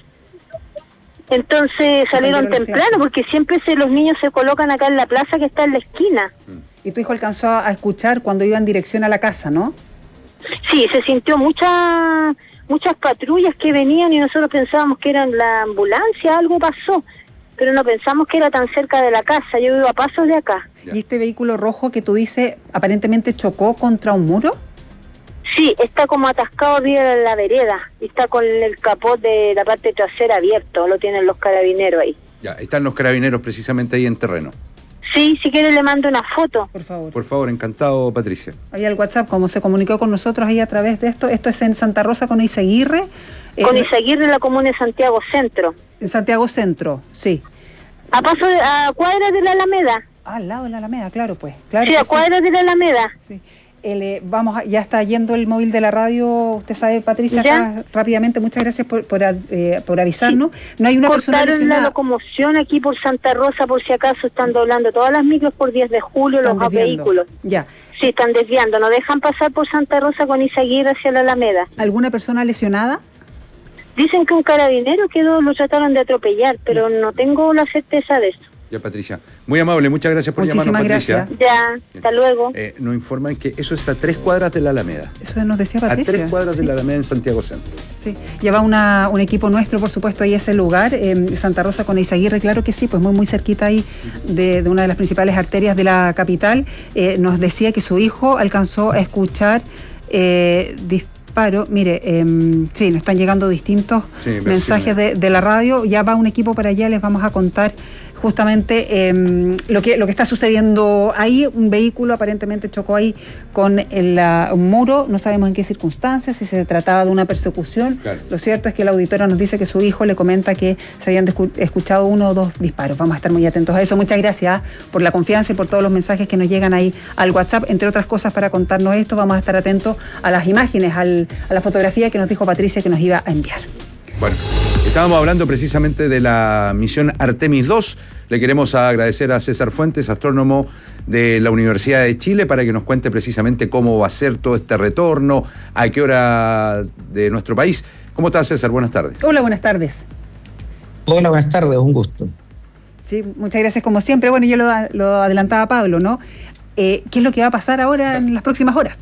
Entonces salieron temprano porque siempre se, los niños se colocan acá en la plaza que está en la esquina. ¿Y tu hijo alcanzó a escuchar cuando iba en dirección a la casa, no? Sí, se sintió muchas muchas patrullas que venían y nosotros pensábamos que eran la ambulancia, algo pasó, pero no pensamos que era tan cerca de la casa. Yo vivo a pasos de acá. ¿Y este vehículo rojo que tú dices aparentemente chocó contra un muro? Sí, está como atascado arriba de la vereda y está con el capot de la parte trasera abierto, lo tienen los carabineros ahí. Ya, están los carabineros precisamente ahí en terreno. Sí, si quiere le mando una foto. Por favor. Por favor, encantado, Patricia. Ahí al WhatsApp, como se comunicó con nosotros ahí a través de esto, esto es en Santa Rosa con Eizaguirre. Con eh, Eizaguirre en la comuna de Santiago Centro. En Santiago Centro, sí. A paso de, a cuadras de la Alameda. Ah, al lado de la Alameda, claro, pues. Claro sí, a cuadras sí. de la Alameda. Sí. El, eh, vamos, a, ya está yendo el móvil de la radio, usted sabe, Patricia, acá, rápidamente, muchas gracias por por, eh, por avisarnos. Sí. No hay una persona Cortaron lesionada. La locomoción aquí por Santa Rosa, por si acaso están doblando todas las micros por diez de julio, están los desviando. Vehículos. Ya. Sí, están desviando, no dejan pasar por Santa Rosa con Eizaguirre hacia la Alameda. ¿Alguna persona lesionada? Dicen que un carabinero quedó, lo trataron de atropellar, pero no tengo la certeza de eso. Ya, Patricia. Muy amable, muchas gracias por Muchísimas llamarnos, Patricia. gracias. Ya, hasta luego. Eh, nos informan que eso es a tres cuadras de la Alameda. Eso nos decía Patricia. A tres cuadras sí. de la Alameda en Santiago Centro. Sí, ya va una, un equipo nuestro, por supuesto, ahí a ese lugar, eh, Santa Rosa con Eizaguirre, claro que sí, pues muy muy cerquita ahí de, de una de las principales arterias de la capital. Eh, nos decía que su hijo alcanzó a escuchar eh, disparo. Mire, eh, sí, nos están llegando distintos Sí, mensajes de, de la radio. Ya va un equipo para allá, les vamos a contar justamente eh, lo que lo que está sucediendo ahí. Un vehículo aparentemente chocó ahí con el, uh, un muro, no sabemos en qué circunstancias, si se trataba de una persecución. Claro. Lo cierto es que la auditora nos dice que su hijo le comenta que se habían escuchado uno o dos disparos. Vamos a estar muy atentos a eso. Muchas gracias por la confianza y por todos los mensajes que nos llegan ahí al WhatsApp, entre otras cosas, para contarnos esto. Vamos a estar atentos a las imágenes, al, a la fotografía que nos dijo Patricia que nos iba a enviar. Bueno, estábamos hablando precisamente de la misión Artemis dos. Le queremos agradecer a César Fuentes, astrónomo de la Universidad de Chile, para que nos cuente precisamente cómo va a ser todo este retorno, a qué hora de nuestro país. ¿Cómo estás, César? Buenas tardes. Hola, buenas tardes. Hola, buenas tardes, un gusto. Sí, muchas gracias como siempre. Bueno, yo lo, lo adelantaba Pablo, ¿no? Eh, ¿Qué es lo que va a pasar ahora en las próximas horas?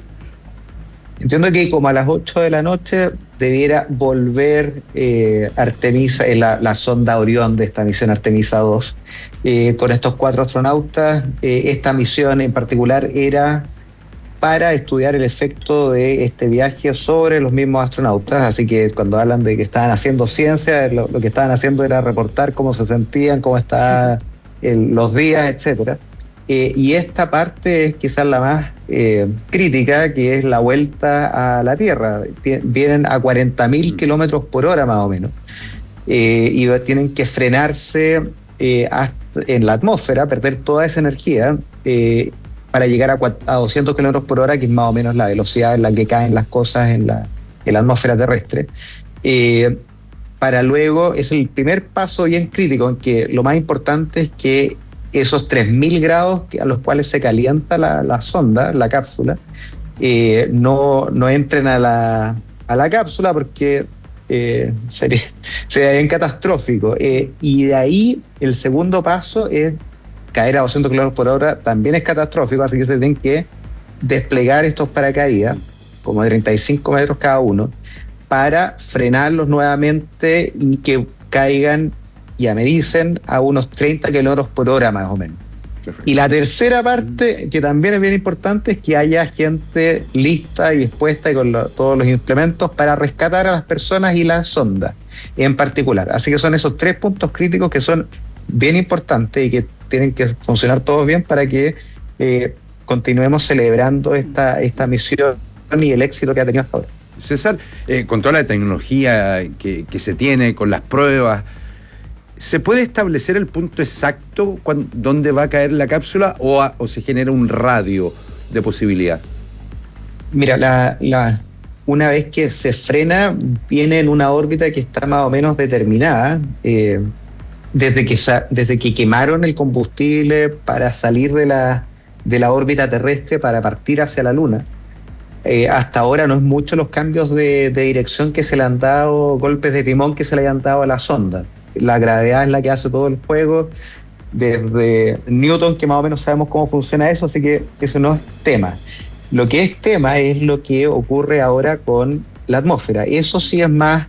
Entiendo que como a las ocho de la noche debiera volver eh, Artemisa, eh, la, la sonda Orión de esta misión Artemisa dos, eh, con estos cuatro astronautas. Eh, esta misión en particular era para estudiar el efecto de este viaje sobre los mismos astronautas, así que cuando hablan de que estaban haciendo ciencia, lo, lo que estaban haciendo era reportar cómo se sentían, cómo estaban los días, etcétera. Eh, y esta parte es quizás la más eh, crítica, que es la vuelta a la Tierra. Vienen a cuarenta mil kilómetros por hora más o menos, eh, y tienen que frenarse eh, hasta en la atmósfera, perder toda esa energía eh, para llegar a, a doscientos kilómetros por hora, que es más o menos la velocidad en la que caen las cosas en la, en la atmósfera terrestre. Eh, para luego, es el primer paso bien crítico, en que lo más importante es que esos tres mil grados a los cuales se calienta la, la sonda, la cápsula, eh, no, no entren a la, a la cápsula, porque eh, sería, sería bien catastrófico. Eh, y de ahí el segundo paso es caer a doscientos kilómetros por hora, también es catastrófico, así que se tienen que desplegar estos paracaídas, como de treinta y cinco metros cada uno, para frenarlos nuevamente y que caigan, ya me dicen, a unos treinta kilómetros por hora más o menos. Perfecto. Y la tercera parte, que también es bien importante, es que haya gente lista y dispuesta y con lo, todos los implementos para rescatar a las personas y la sonda en particular. Así que son esos tres puntos críticos que son bien importantes y que tienen que funcionar todos bien para que eh, continuemos celebrando esta, esta misión y el éxito que ha tenido hasta ahora. César, eh, con toda la tecnología que, que se tiene, con las pruebas, ¿se puede establecer el punto exacto cuando, dónde va a caer la cápsula o, a, o se genera un radio de posibilidad? Mira, la, la, una vez que se frena, viene en una órbita que está más o menos determinada. Eh, desde, que, desde que quemaron el combustible para salir de la, de la órbita terrestre para partir hacia la Luna, eh, hasta ahora no es mucho los cambios de, de dirección que se le han dado, golpes de timón que se le han dado a la sonda. La gravedad es la que hace todo el juego, desde Newton, que más o menos sabemos cómo funciona eso, así que eso no es tema. Lo que es tema es lo que ocurre ahora con la atmósfera. Eso sí es más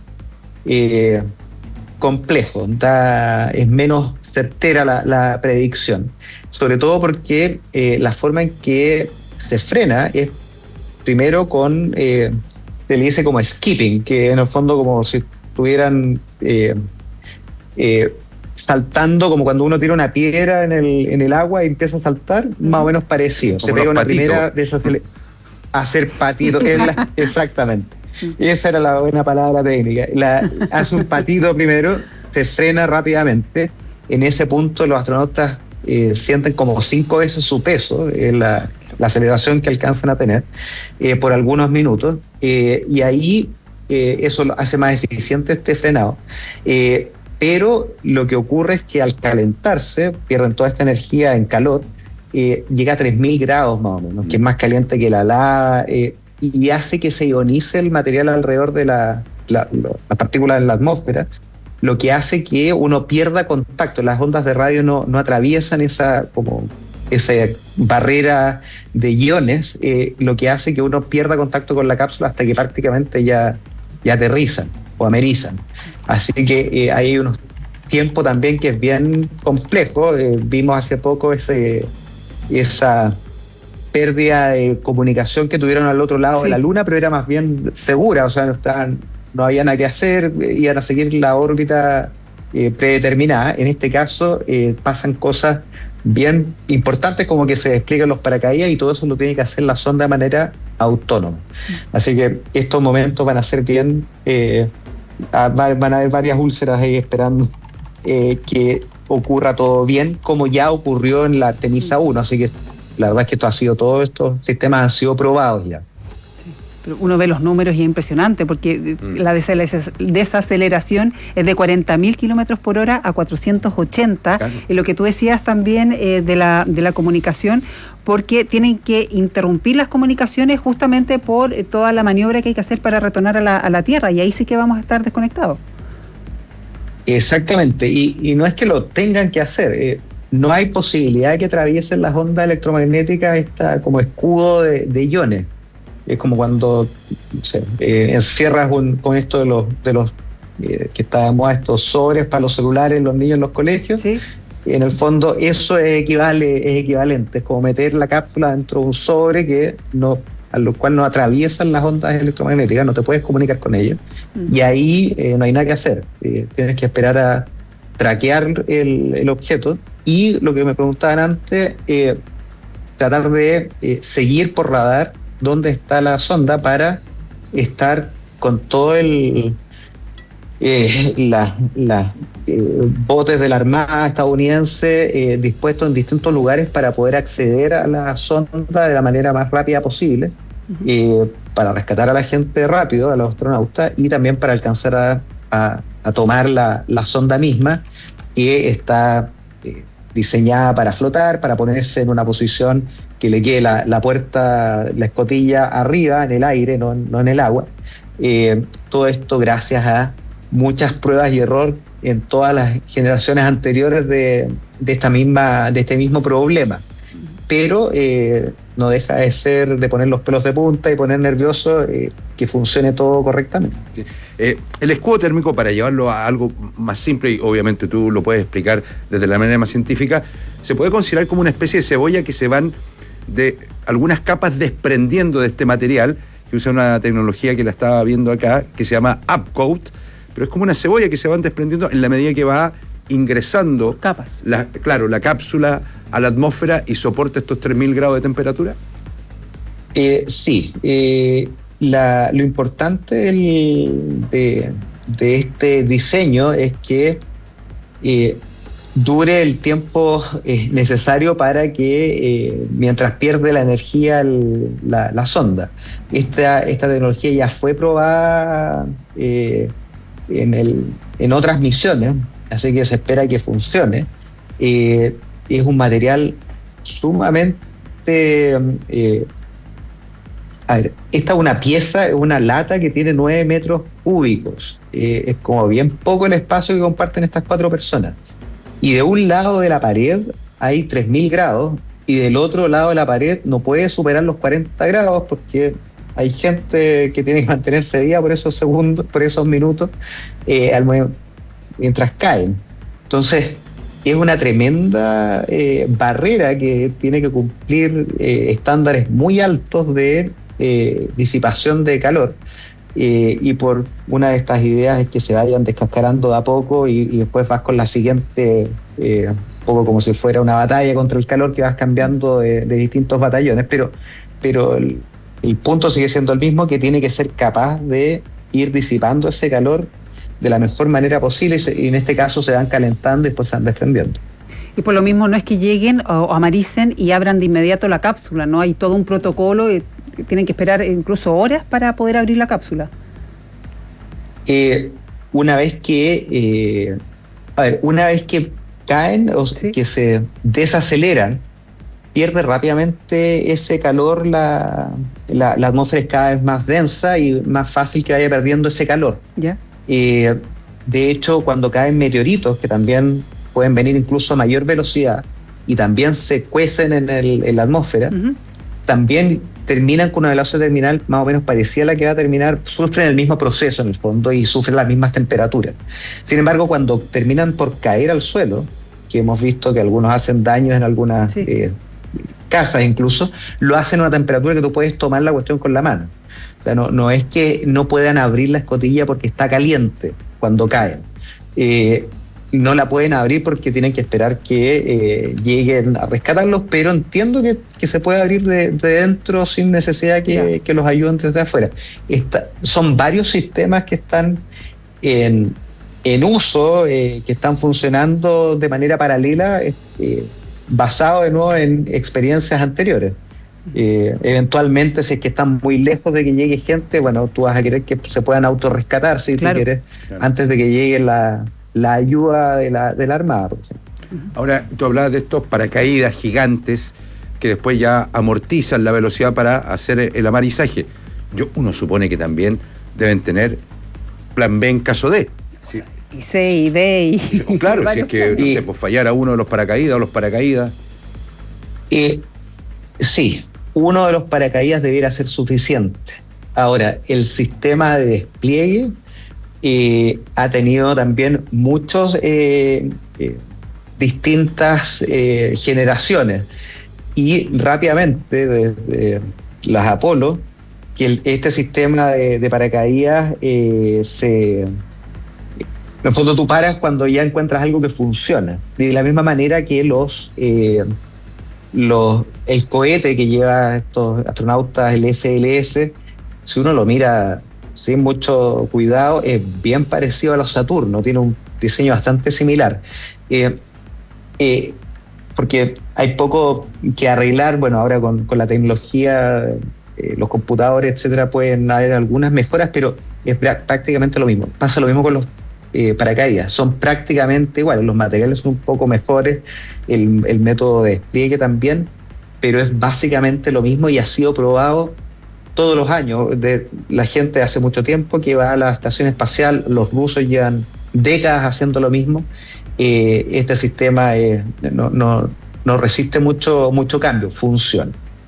eh, complejo, da, es menos certera la, la predicción, sobre todo porque eh, la forma en que se frena es primero con, eh, se le dice como skipping, que en el fondo como si estuvieran Eh, Eh, saltando, como cuando uno tira una piedra en el, en el agua y empieza a saltar, uh-huh. Más o menos parecido. Como se pega una patitos. Primera de esas, hacer patito, es la, exactamente. Uh-huh. Esa era la buena palabra técnica. La, hace un patito primero, se frena rápidamente. En ese punto los astronautas eh, sienten como cinco veces su peso, eh, la, la aceleración que alcanzan a tener eh, por algunos minutos, eh, y ahí eh, eso hace más eficiente este frenado. Eh, Pero lo que ocurre es que al calentarse, pierden toda esta energía en calor, eh, llega a tres mil grados más o menos, que es más caliente que la lava, eh, y hace que se ionice el material alrededor de la, la, la, las partículas en la atmósfera, lo que hace que uno pierda contacto. Las ondas de radio no, no atraviesan esa, como, esa barrera de iones, eh, lo que hace que uno pierda contacto con la cápsula hasta que prácticamente ya, ya aterrizan o amerizan. Así que eh, hay unos tiempos también que es bien complejo. Eh, vimos hace poco ese, esa pérdida de comunicación que tuvieron al otro lado sí. de la Luna, pero era más bien segura, o sea, no estaban... no había nada que hacer, iban a seguir la órbita eh, predeterminada. En este caso eh, pasan cosas bien importantes como que se despliegan los paracaídas y todo eso lo tiene que hacer la sonda de manera autónoma. Así que estos momentos van a ser bien, eh, van a haber varias úlceras ahí esperando eh, que ocurra todo bien, como ya ocurrió en la Artemisa uno. Así que la verdad es que esto ha sido, todos estos sistemas han sido probados ya. Pero uno ve los números y es impresionante porque mm. la desaceleración es de cuarenta mil kilómetros por hora a cuatrocientos ochenta. Claro. Y lo que tú decías también eh, de, la, de la comunicación, porque tienen que interrumpir las comunicaciones justamente por eh, toda la maniobra que hay que hacer para retornar a la, a la Tierra, y ahí sí que vamos a estar desconectados. Exactamente, y, y no es que lo tengan que hacer, eh, no hay posibilidad de que atraviesen las ondas electromagnéticas esta, como escudo de, de iones. Es como cuando no sé, eh, encierras un, con esto de los de los eh, que estábamos a estos sobres para los celulares, los niños en los colegios. ¿Sí? Y en el fondo eso es, equivale, es equivalente, es como meter la cápsula dentro de un sobre que no, a lo cual no atraviesan las ondas electromagnéticas, no te puedes comunicar con ellos. Mm. Y ahí eh, no hay nada que hacer, eh, tienes que esperar a traquear el, el objeto. Y lo que me preguntaban antes, eh, tratar de eh, seguir por radar dónde está la sonda para estar con todo el eh, la, la, eh, botes de la Armada estadounidense eh, dispuestos en distintos lugares para poder acceder a la sonda de la manera más rápida posible, uh-huh. eh, para rescatar a la gente rápido, a los astronautas, y también para alcanzar a, a, a tomar la, la sonda misma, que está eh, diseñada para flotar, para ponerse en una posición que le quede la, la puerta, la escotilla arriba, en el aire, no, no en el agua. Eh, todo esto gracias a muchas pruebas y error en todas las generaciones anteriores de, de, esta misma, de este mismo problema. Pero eh, no deja de ser, de poner los pelos de punta y poner nervioso eh, que funcione todo correctamente. Sí. Eh, el escudo térmico, para llevarlo a algo más simple, y obviamente tú lo puedes explicar desde la manera más científica, se puede considerar como una especie de cebolla que se van de algunas capas desprendiendo de este material, que usa una tecnología que la estaba viendo acá, que se llama upcoat, pero es como una cebolla que se van desprendiendo en la medida que va ingresando capas. La, claro, la cápsula a la atmósfera y soporta estos tres mil grados de temperatura. Eh, sí, eh, la, lo importante el, de, de este diseño es que eh, dure el tiempo eh, necesario para que eh, mientras pierde la energía el, la, la sonda. Esta, esta tecnología ya fue probada eh, en, el, en otras misiones, así que se espera que funcione. Eh, es un material sumamente... Eh, a ver, esta es una pieza, es una lata que tiene nueve metros cúbicos. Eh, es como bien poco el espacio que comparten estas cuatro personas. Y de un lado de la pared hay tres mil grados y del otro lado de la pared no puede superar los cuarenta grados porque hay gente que tiene que mantenerse viva por esos segundos, por esos minutos, eh, al, mientras caen. Entonces, es una tremenda eh, barrera que tiene que cumplir eh, estándares muy altos de eh, disipación de calor. Eh, y por una de estas ideas es que se vayan descascarando de a poco y, y después vas con la siguiente, eh, un poco como si fuera una batalla contra el calor que vas cambiando de, de distintos batallones, pero, pero el, el punto sigue siendo el mismo, que tiene que ser capaz de ir disipando ese calor de la mejor manera posible y, se, y en este caso se van calentando y después se van desprendiendo. Y por lo mismo no es que lleguen o, o amaricen y abran de inmediato la cápsula, ¿no? Hay todo un protocolo y tienen que esperar incluso horas para poder abrir la cápsula. Eh, una vez que eh, a ver, una vez que caen o ¿sí? que se desaceleran, pierde rápidamente ese calor, la, la, la atmósfera es cada vez más densa y más fácil que vaya perdiendo ese calor. ¿Ya? Eh, de hecho, cuando caen meteoritos, que también pueden venir incluso a mayor velocidad y también se cuecen en, el, en la atmósfera, uh-huh. también terminan con una velocidad terminal más o menos parecida a la que va a terminar, sufren el mismo proceso en el fondo y sufren las mismas temperaturas. Sin embargo, cuando terminan por caer al suelo, que hemos visto que algunos hacen daños en algunas sí. eh, casas incluso, lo hacen a una temperatura que tú puedes tomar la cuestión con la mano. O sea, no, no es que no puedan abrir la escotilla porque está caliente cuando caen. Eh, no la pueden abrir porque tienen que esperar que eh, lleguen a rescatarlos, pero entiendo que, que se puede abrir de, de dentro sin necesidad que, yeah. que los ayuden desde afuera. Esta, son varios sistemas que están en, en uso, eh, que están funcionando de manera paralela, eh, basados de nuevo en experiencias anteriores. Eh, eventualmente, si es que están muy lejos de que llegue gente, bueno, tú vas a querer que se puedan autorrescatar, si claro. tú quieres, claro. antes de que llegue la... la ayuda de la, de la Armada, por ejemplo. Ahora, tú hablabas de estos paracaídas gigantes que después ya amortizan la velocidad para hacer el amarizaje. Yo, uno supone que también deben tener plan B en caso de. ¿Sí? Y C y B y... Claro, si es que, no sé, pues fallara uno de los paracaídas o los paracaídas. Eh, sí, uno de los paracaídas debiera ser suficiente. Ahora, el sistema de despliegue Eh, ha tenido también muchos eh, eh, distintas eh, generaciones y rápidamente desde las Apolo que el, este sistema de, de paracaídas eh, se en el fondo tú paras cuando ya encuentras algo que funciona, de la misma manera que los eh, los el cohete que lleva estos astronautas, el S L S, si uno lo mira sin mucho cuidado, es bien parecido a los Saturno, tiene un diseño bastante similar. Eh, eh, porque hay poco que arreglar, bueno, ahora con, con la tecnología, eh, los computadores, etcétera, pueden haber algunas mejoras, pero es prácticamente lo mismo. Pasa lo mismo con los eh, paracaídas, son prácticamente iguales, los materiales son un poco mejores, el, el método de despliegue también, pero es básicamente lo mismo y ha sido probado todos los años. De la gente hace mucho tiempo que va a la estación espacial, los rusos llevan décadas haciendo lo mismo. Eh, este sistema eh, no, no, no resiste mucho, mucho cambio, funciona.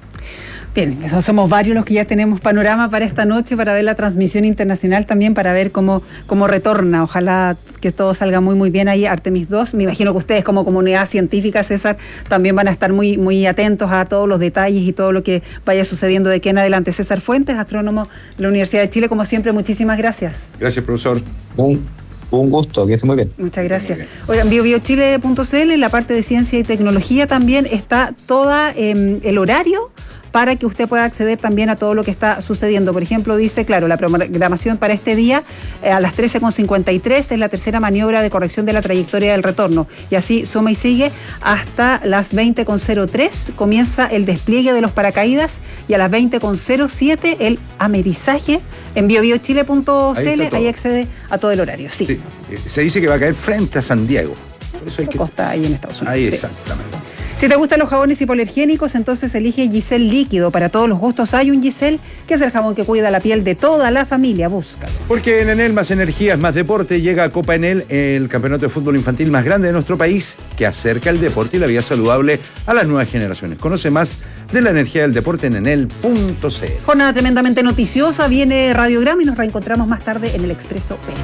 Bien, eso somos varios los que ya tenemos panorama para esta noche, para ver la transmisión internacional también, para ver cómo, cómo retorna. Ojalá que todo salga muy muy bien ahí, Artemis dos. Me imagino que ustedes como comunidad científica, César, también van a estar muy, muy atentos a todos los detalles y todo lo que vaya sucediendo de aquí en adelante. César Fuentes, astrónomo de la Universidad de Chile, como siempre, muchísimas gracias. Gracias, profesor. Un, un gusto, que esté muy bien. Muchas gracias. Oigan, bio bio chile punto c l, en la parte de ciencia y tecnología también está toda eh, el horario para que usted pueda acceder también a todo lo que está sucediendo. Por ejemplo, dice, claro, la programación para este día eh, a las trece con cincuenta y tres es la tercera maniobra de corrección de la trayectoria del retorno. Y así suma y sigue hasta las veinte con cero tres comienza el despliegue de los paracaídas y a las veinte con cero siete el amerizaje en bio bio chile punto c l. Ahí, ahí accede a todo el horario. Sí. sí. Se dice que va a caer frente a San Diego. Por eso hay que... Costa ahí en Estados Unidos. Ahí, sí. Exactamente. Si te gustan los jabones hipoalergénicos, entonces elige Giselle líquido. Para todos los gustos hay un Giselle, que es el jabón que cuida la piel de toda la familia. Búscalo. Porque en Enel más energías, más deporte, llega a Copa Enel, el campeonato de fútbol infantil más grande de nuestro país, que acerca el deporte y la vida saludable a las nuevas generaciones. Conoce más de la energía del deporte en enel punto c l. Jornada tremendamente noticiosa, viene Radiograma y nos reencontramos más tarde en el Expreso P.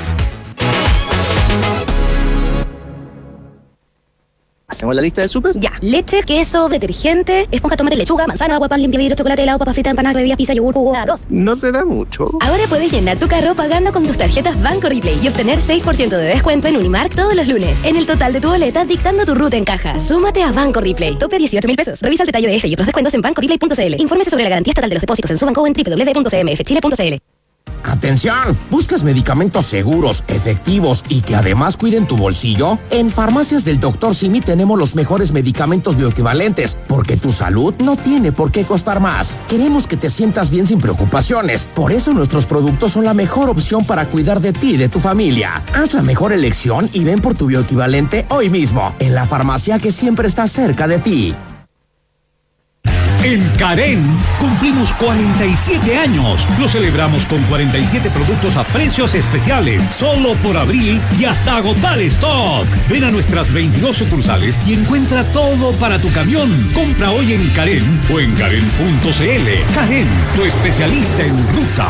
¿Hacemos la lista del súper? Ya. Leche, queso, detergente, esponja, tomate, lechuga, manzana, agua, pan, limpia, vidrio, chocolate, helado, papa frita, empanadas, bebidas, pizza, yogur, jugo, arroz. No se da mucho. Ahora puedes llenar tu carro pagando con tus tarjetas Banco Replay y obtener seis por ciento de descuento en Unimark todos los lunes. En el total de tu boleta, dictando tu ruta en caja. Súmate a Banco Replay. Tope dieciocho mil pesos. Revisa el detalle de este y otros descuentos en banco replay punto c l. Infórmese sobre la garantía estatal de los depósitos en su banco o en doble u doble u doble u punto c m f chile punto c l. ¡Atención! ¿Buscas medicamentos seguros, efectivos y que además cuiden tu bolsillo? En Farmacias del doctor Simi tenemos los mejores medicamentos bioequivalentes, porque tu salud no tiene por qué costar más. Queremos que te sientas bien sin preocupaciones. Por eso nuestros productos son la mejor opción para cuidar de ti y de tu familia. Haz la mejor elección y ven por tu bioequivalente hoy mismo, en la farmacia que siempre está cerca de ti. En Carén cumplimos cuarenta y siete años. Lo celebramos con cuarenta y siete productos a precios especiales, solo por abril y hasta agotar stock. Ven a nuestras veintidós sucursales y encuentra todo para tu camión. Compra hoy en Carén o en carén punto c l. Carén, tu especialista en ruta.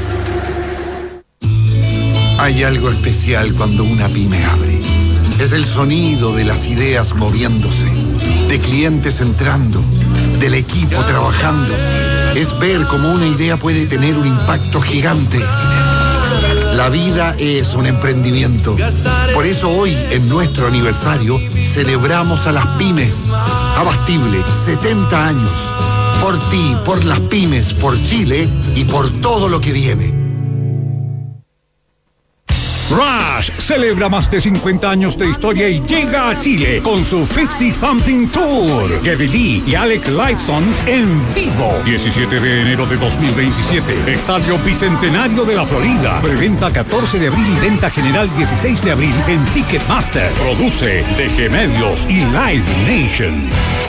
Hay algo especial cuando una pyme abre. Es el sonido de las ideas moviéndose, de clientes entrando, del equipo trabajando. Es ver cómo una idea puede tener un impacto gigante. La vida es un emprendimiento. Por eso hoy, en nuestro aniversario, celebramos a las pymes. Abastible, setenta años. Por ti, por las pymes, por Chile y por todo lo que viene. Rush celebra más de cincuenta años de historia y llega a Chile con su cincuenta Something Tour. Geddy Lee y Alec Lifeson en vivo. diecisiete de enero de dos mil veintisiete. Estadio Bicentenario de la Florida. Preventa catorce de abril y venta general dieciséis de abril en Ticketmaster. Produce D G Medios y Live Nation.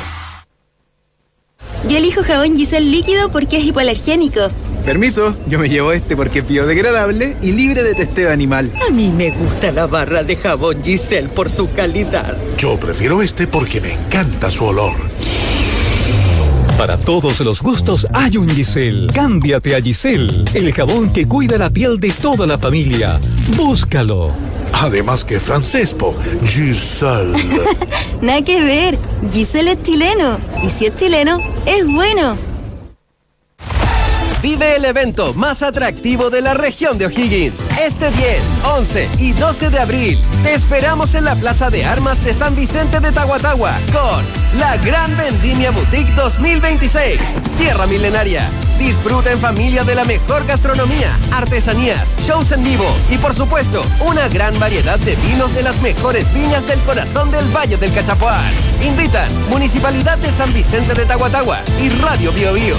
Yo elijo jabón Giselle líquido porque es hipoalergénico. Permiso, yo me llevo este porque es biodegradable y libre de testeo animal. A mí me gusta la barra de jabón Giselle por su calidad. Yo prefiero este porque me encanta su olor. Para todos los gustos hay un Giselle. Cámbiate a Giselle, el jabón que cuida la piel de toda la familia. Búscalo. Además que francés, po. Giselle. Nada que ver. Giselle es chileno. Y si es chileno, es bueno. Vive el evento más atractivo de la región de O'Higgins. Este diez, once y doce de abril. Te esperamos en la Plaza de Armas de San Vicente de Tahuatahua con la Gran Vendimia Boutique dos mil veintiséis. Tierra Milenaria. Disfruta en familia de la mejor gastronomía, artesanías, shows en vivo y, por supuesto, una gran variedad de vinos de las mejores viñas del corazón del Valle del Cachapoal. Invitan Municipalidad de San Vicente de Tahuatahua y Radio Bio Bio.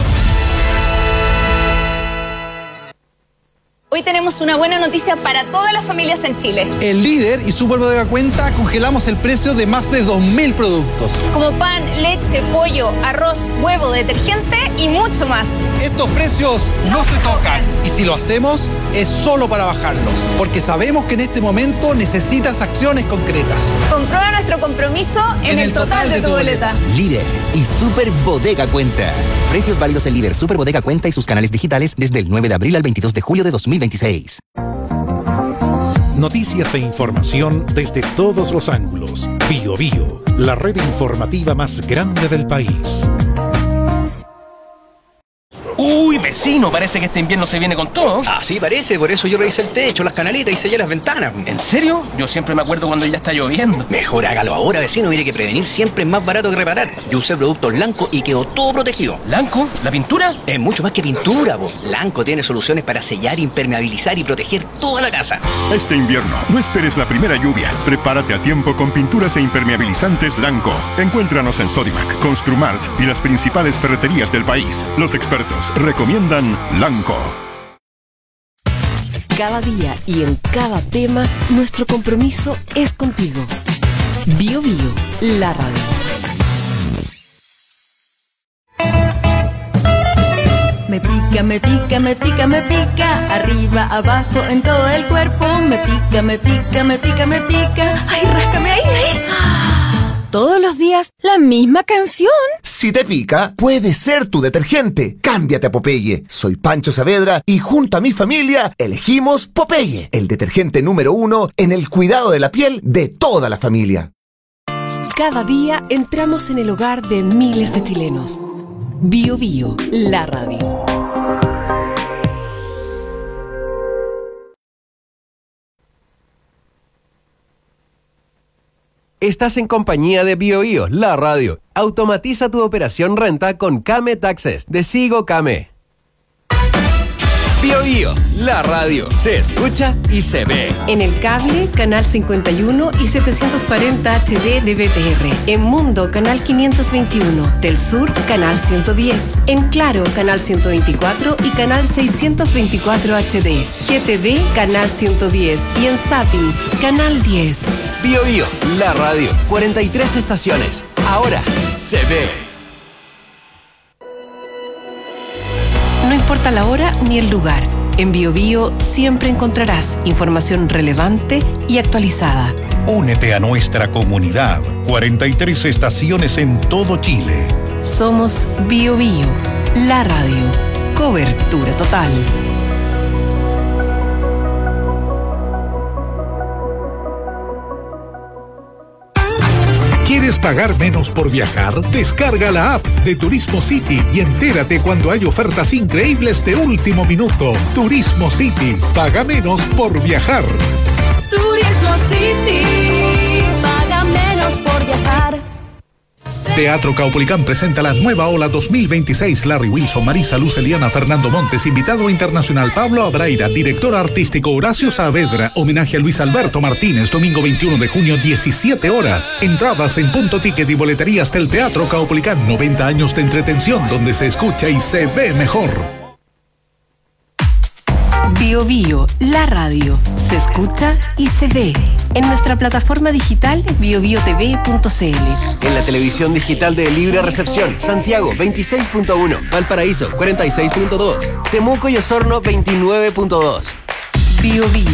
Hoy tenemos una buena noticia para todas las familias en Chile. En Líder y Super Bodega Cuenta congelamos el precio de más de dos mil productos. Como pan, leche, pollo, arroz, huevo, detergente y mucho más. Estos precios no, no se tocan. Y si lo hacemos, es solo para bajarlos. Porque sabemos que en este momento necesitas acciones concretas. Comprueba nuestro compromiso en, en el, el total, total de, de tu boleta. boleta. Líder y Super Bodega Cuenta. Precios válidos en Líder, Super Bodega Cuenta y sus canales digitales desde el nueve de abril al veintidós de julio de dos mil veintiséis. Noticias e información desde todos los ángulos. Bio Bio, la red informativa más grande del país. Uy, vecino, parece que este invierno se viene con todo. Así parece, por eso yo revisé el techo, las canaletas y sellé las ventanas. ¿En serio? Yo siempre me acuerdo cuando ya está lloviendo. Mejor hágalo ahora, vecino, mire que prevenir siempre es más barato que reparar. Yo usé productos Lanco y quedó todo protegido. ¿Lanco? ¿La pintura? Es mucho más que pintura, po. Lanco tiene soluciones para sellar, impermeabilizar y proteger toda la casa. Este invierno, no esperes la primera lluvia. Prepárate a tiempo con pinturas e impermeabilizantes Lanco. Encuéntranos en Sodimac, Construmart y las principales ferreterías del país. Los expertos recomiendan Lanco. Cada día y en cada tema, nuestro compromiso es contigo. Bio Bio, la radio. Me pica, me pica, me pica, me pica, arriba, abajo, en todo el cuerpo. Me pica, me pica, me pica, me pica. Ay, ráscame ahí, ahí. Todos los días, la misma canción. Si te pica, puede ser tu detergente. Cámbiate a Popeye. Soy Pancho Saavedra y junto a mi familia elegimos Popeye, el detergente número uno en el cuidado de la piel de toda la familia. Cada día entramos en el hogar de miles de chilenos. Bio Bio, la radio. Estás en compañía de Bio Bio, la radio. Automatiza tu operación renta con Kame Taxes de Sigo Kame. Bio Bio, la radio. Se escucha y se ve. En el cable, canal cincuenta y uno y setecientos cuarenta H D de B T R. En Mundo, canal quinientos veintiuno. Del Sur, canal ciento diez. En Claro, canal ciento veinticuatro y canal seiscientos veinticuatro H D. G T V, canal ciento diez. Y en Zapping, canal diez. Bio Bio, la radio. cuarenta y tres estaciones. Ahora se ve. importa la hora ni el lugar. En BioBio siempre encontrarás información relevante y actualizada. Únete a nuestra comunidad. cuarenta y tres estaciones en todo Chile. Somos BioBio, la radio. Cobertura total. ¿Quieres pagar menos por viajar? Descarga la app de Turismo City y entérate cuando hay ofertas increíbles de último minuto. Turismo City. Paga menos por viajar. Turismo City. Paga menos por viajar. Teatro Caupolicán presenta la nueva ola dos mil veintiséis. Larry Wilson, Marisa Luz, Eliana, Fernando Montes, invitado internacional Pablo Abraira, director artístico Horacio Saavedra, homenaje a Luis Alberto Martínez, domingo veintiuno de junio, diecisiete horas. Entradas en Punto Ticket y boleterías del Teatro Caupolicán. noventa años de entretención donde se escucha y se ve mejor. BioBio, la radio. Se escucha y se ve. En nuestra plataforma digital bio bio t v punto c l. En la televisión digital de Libre Recepción, Santiago veintiséis punto uno, Valparaíso cuarenta y seis punto dos, Temuco y Osorno veintinueve punto dos. BioBio.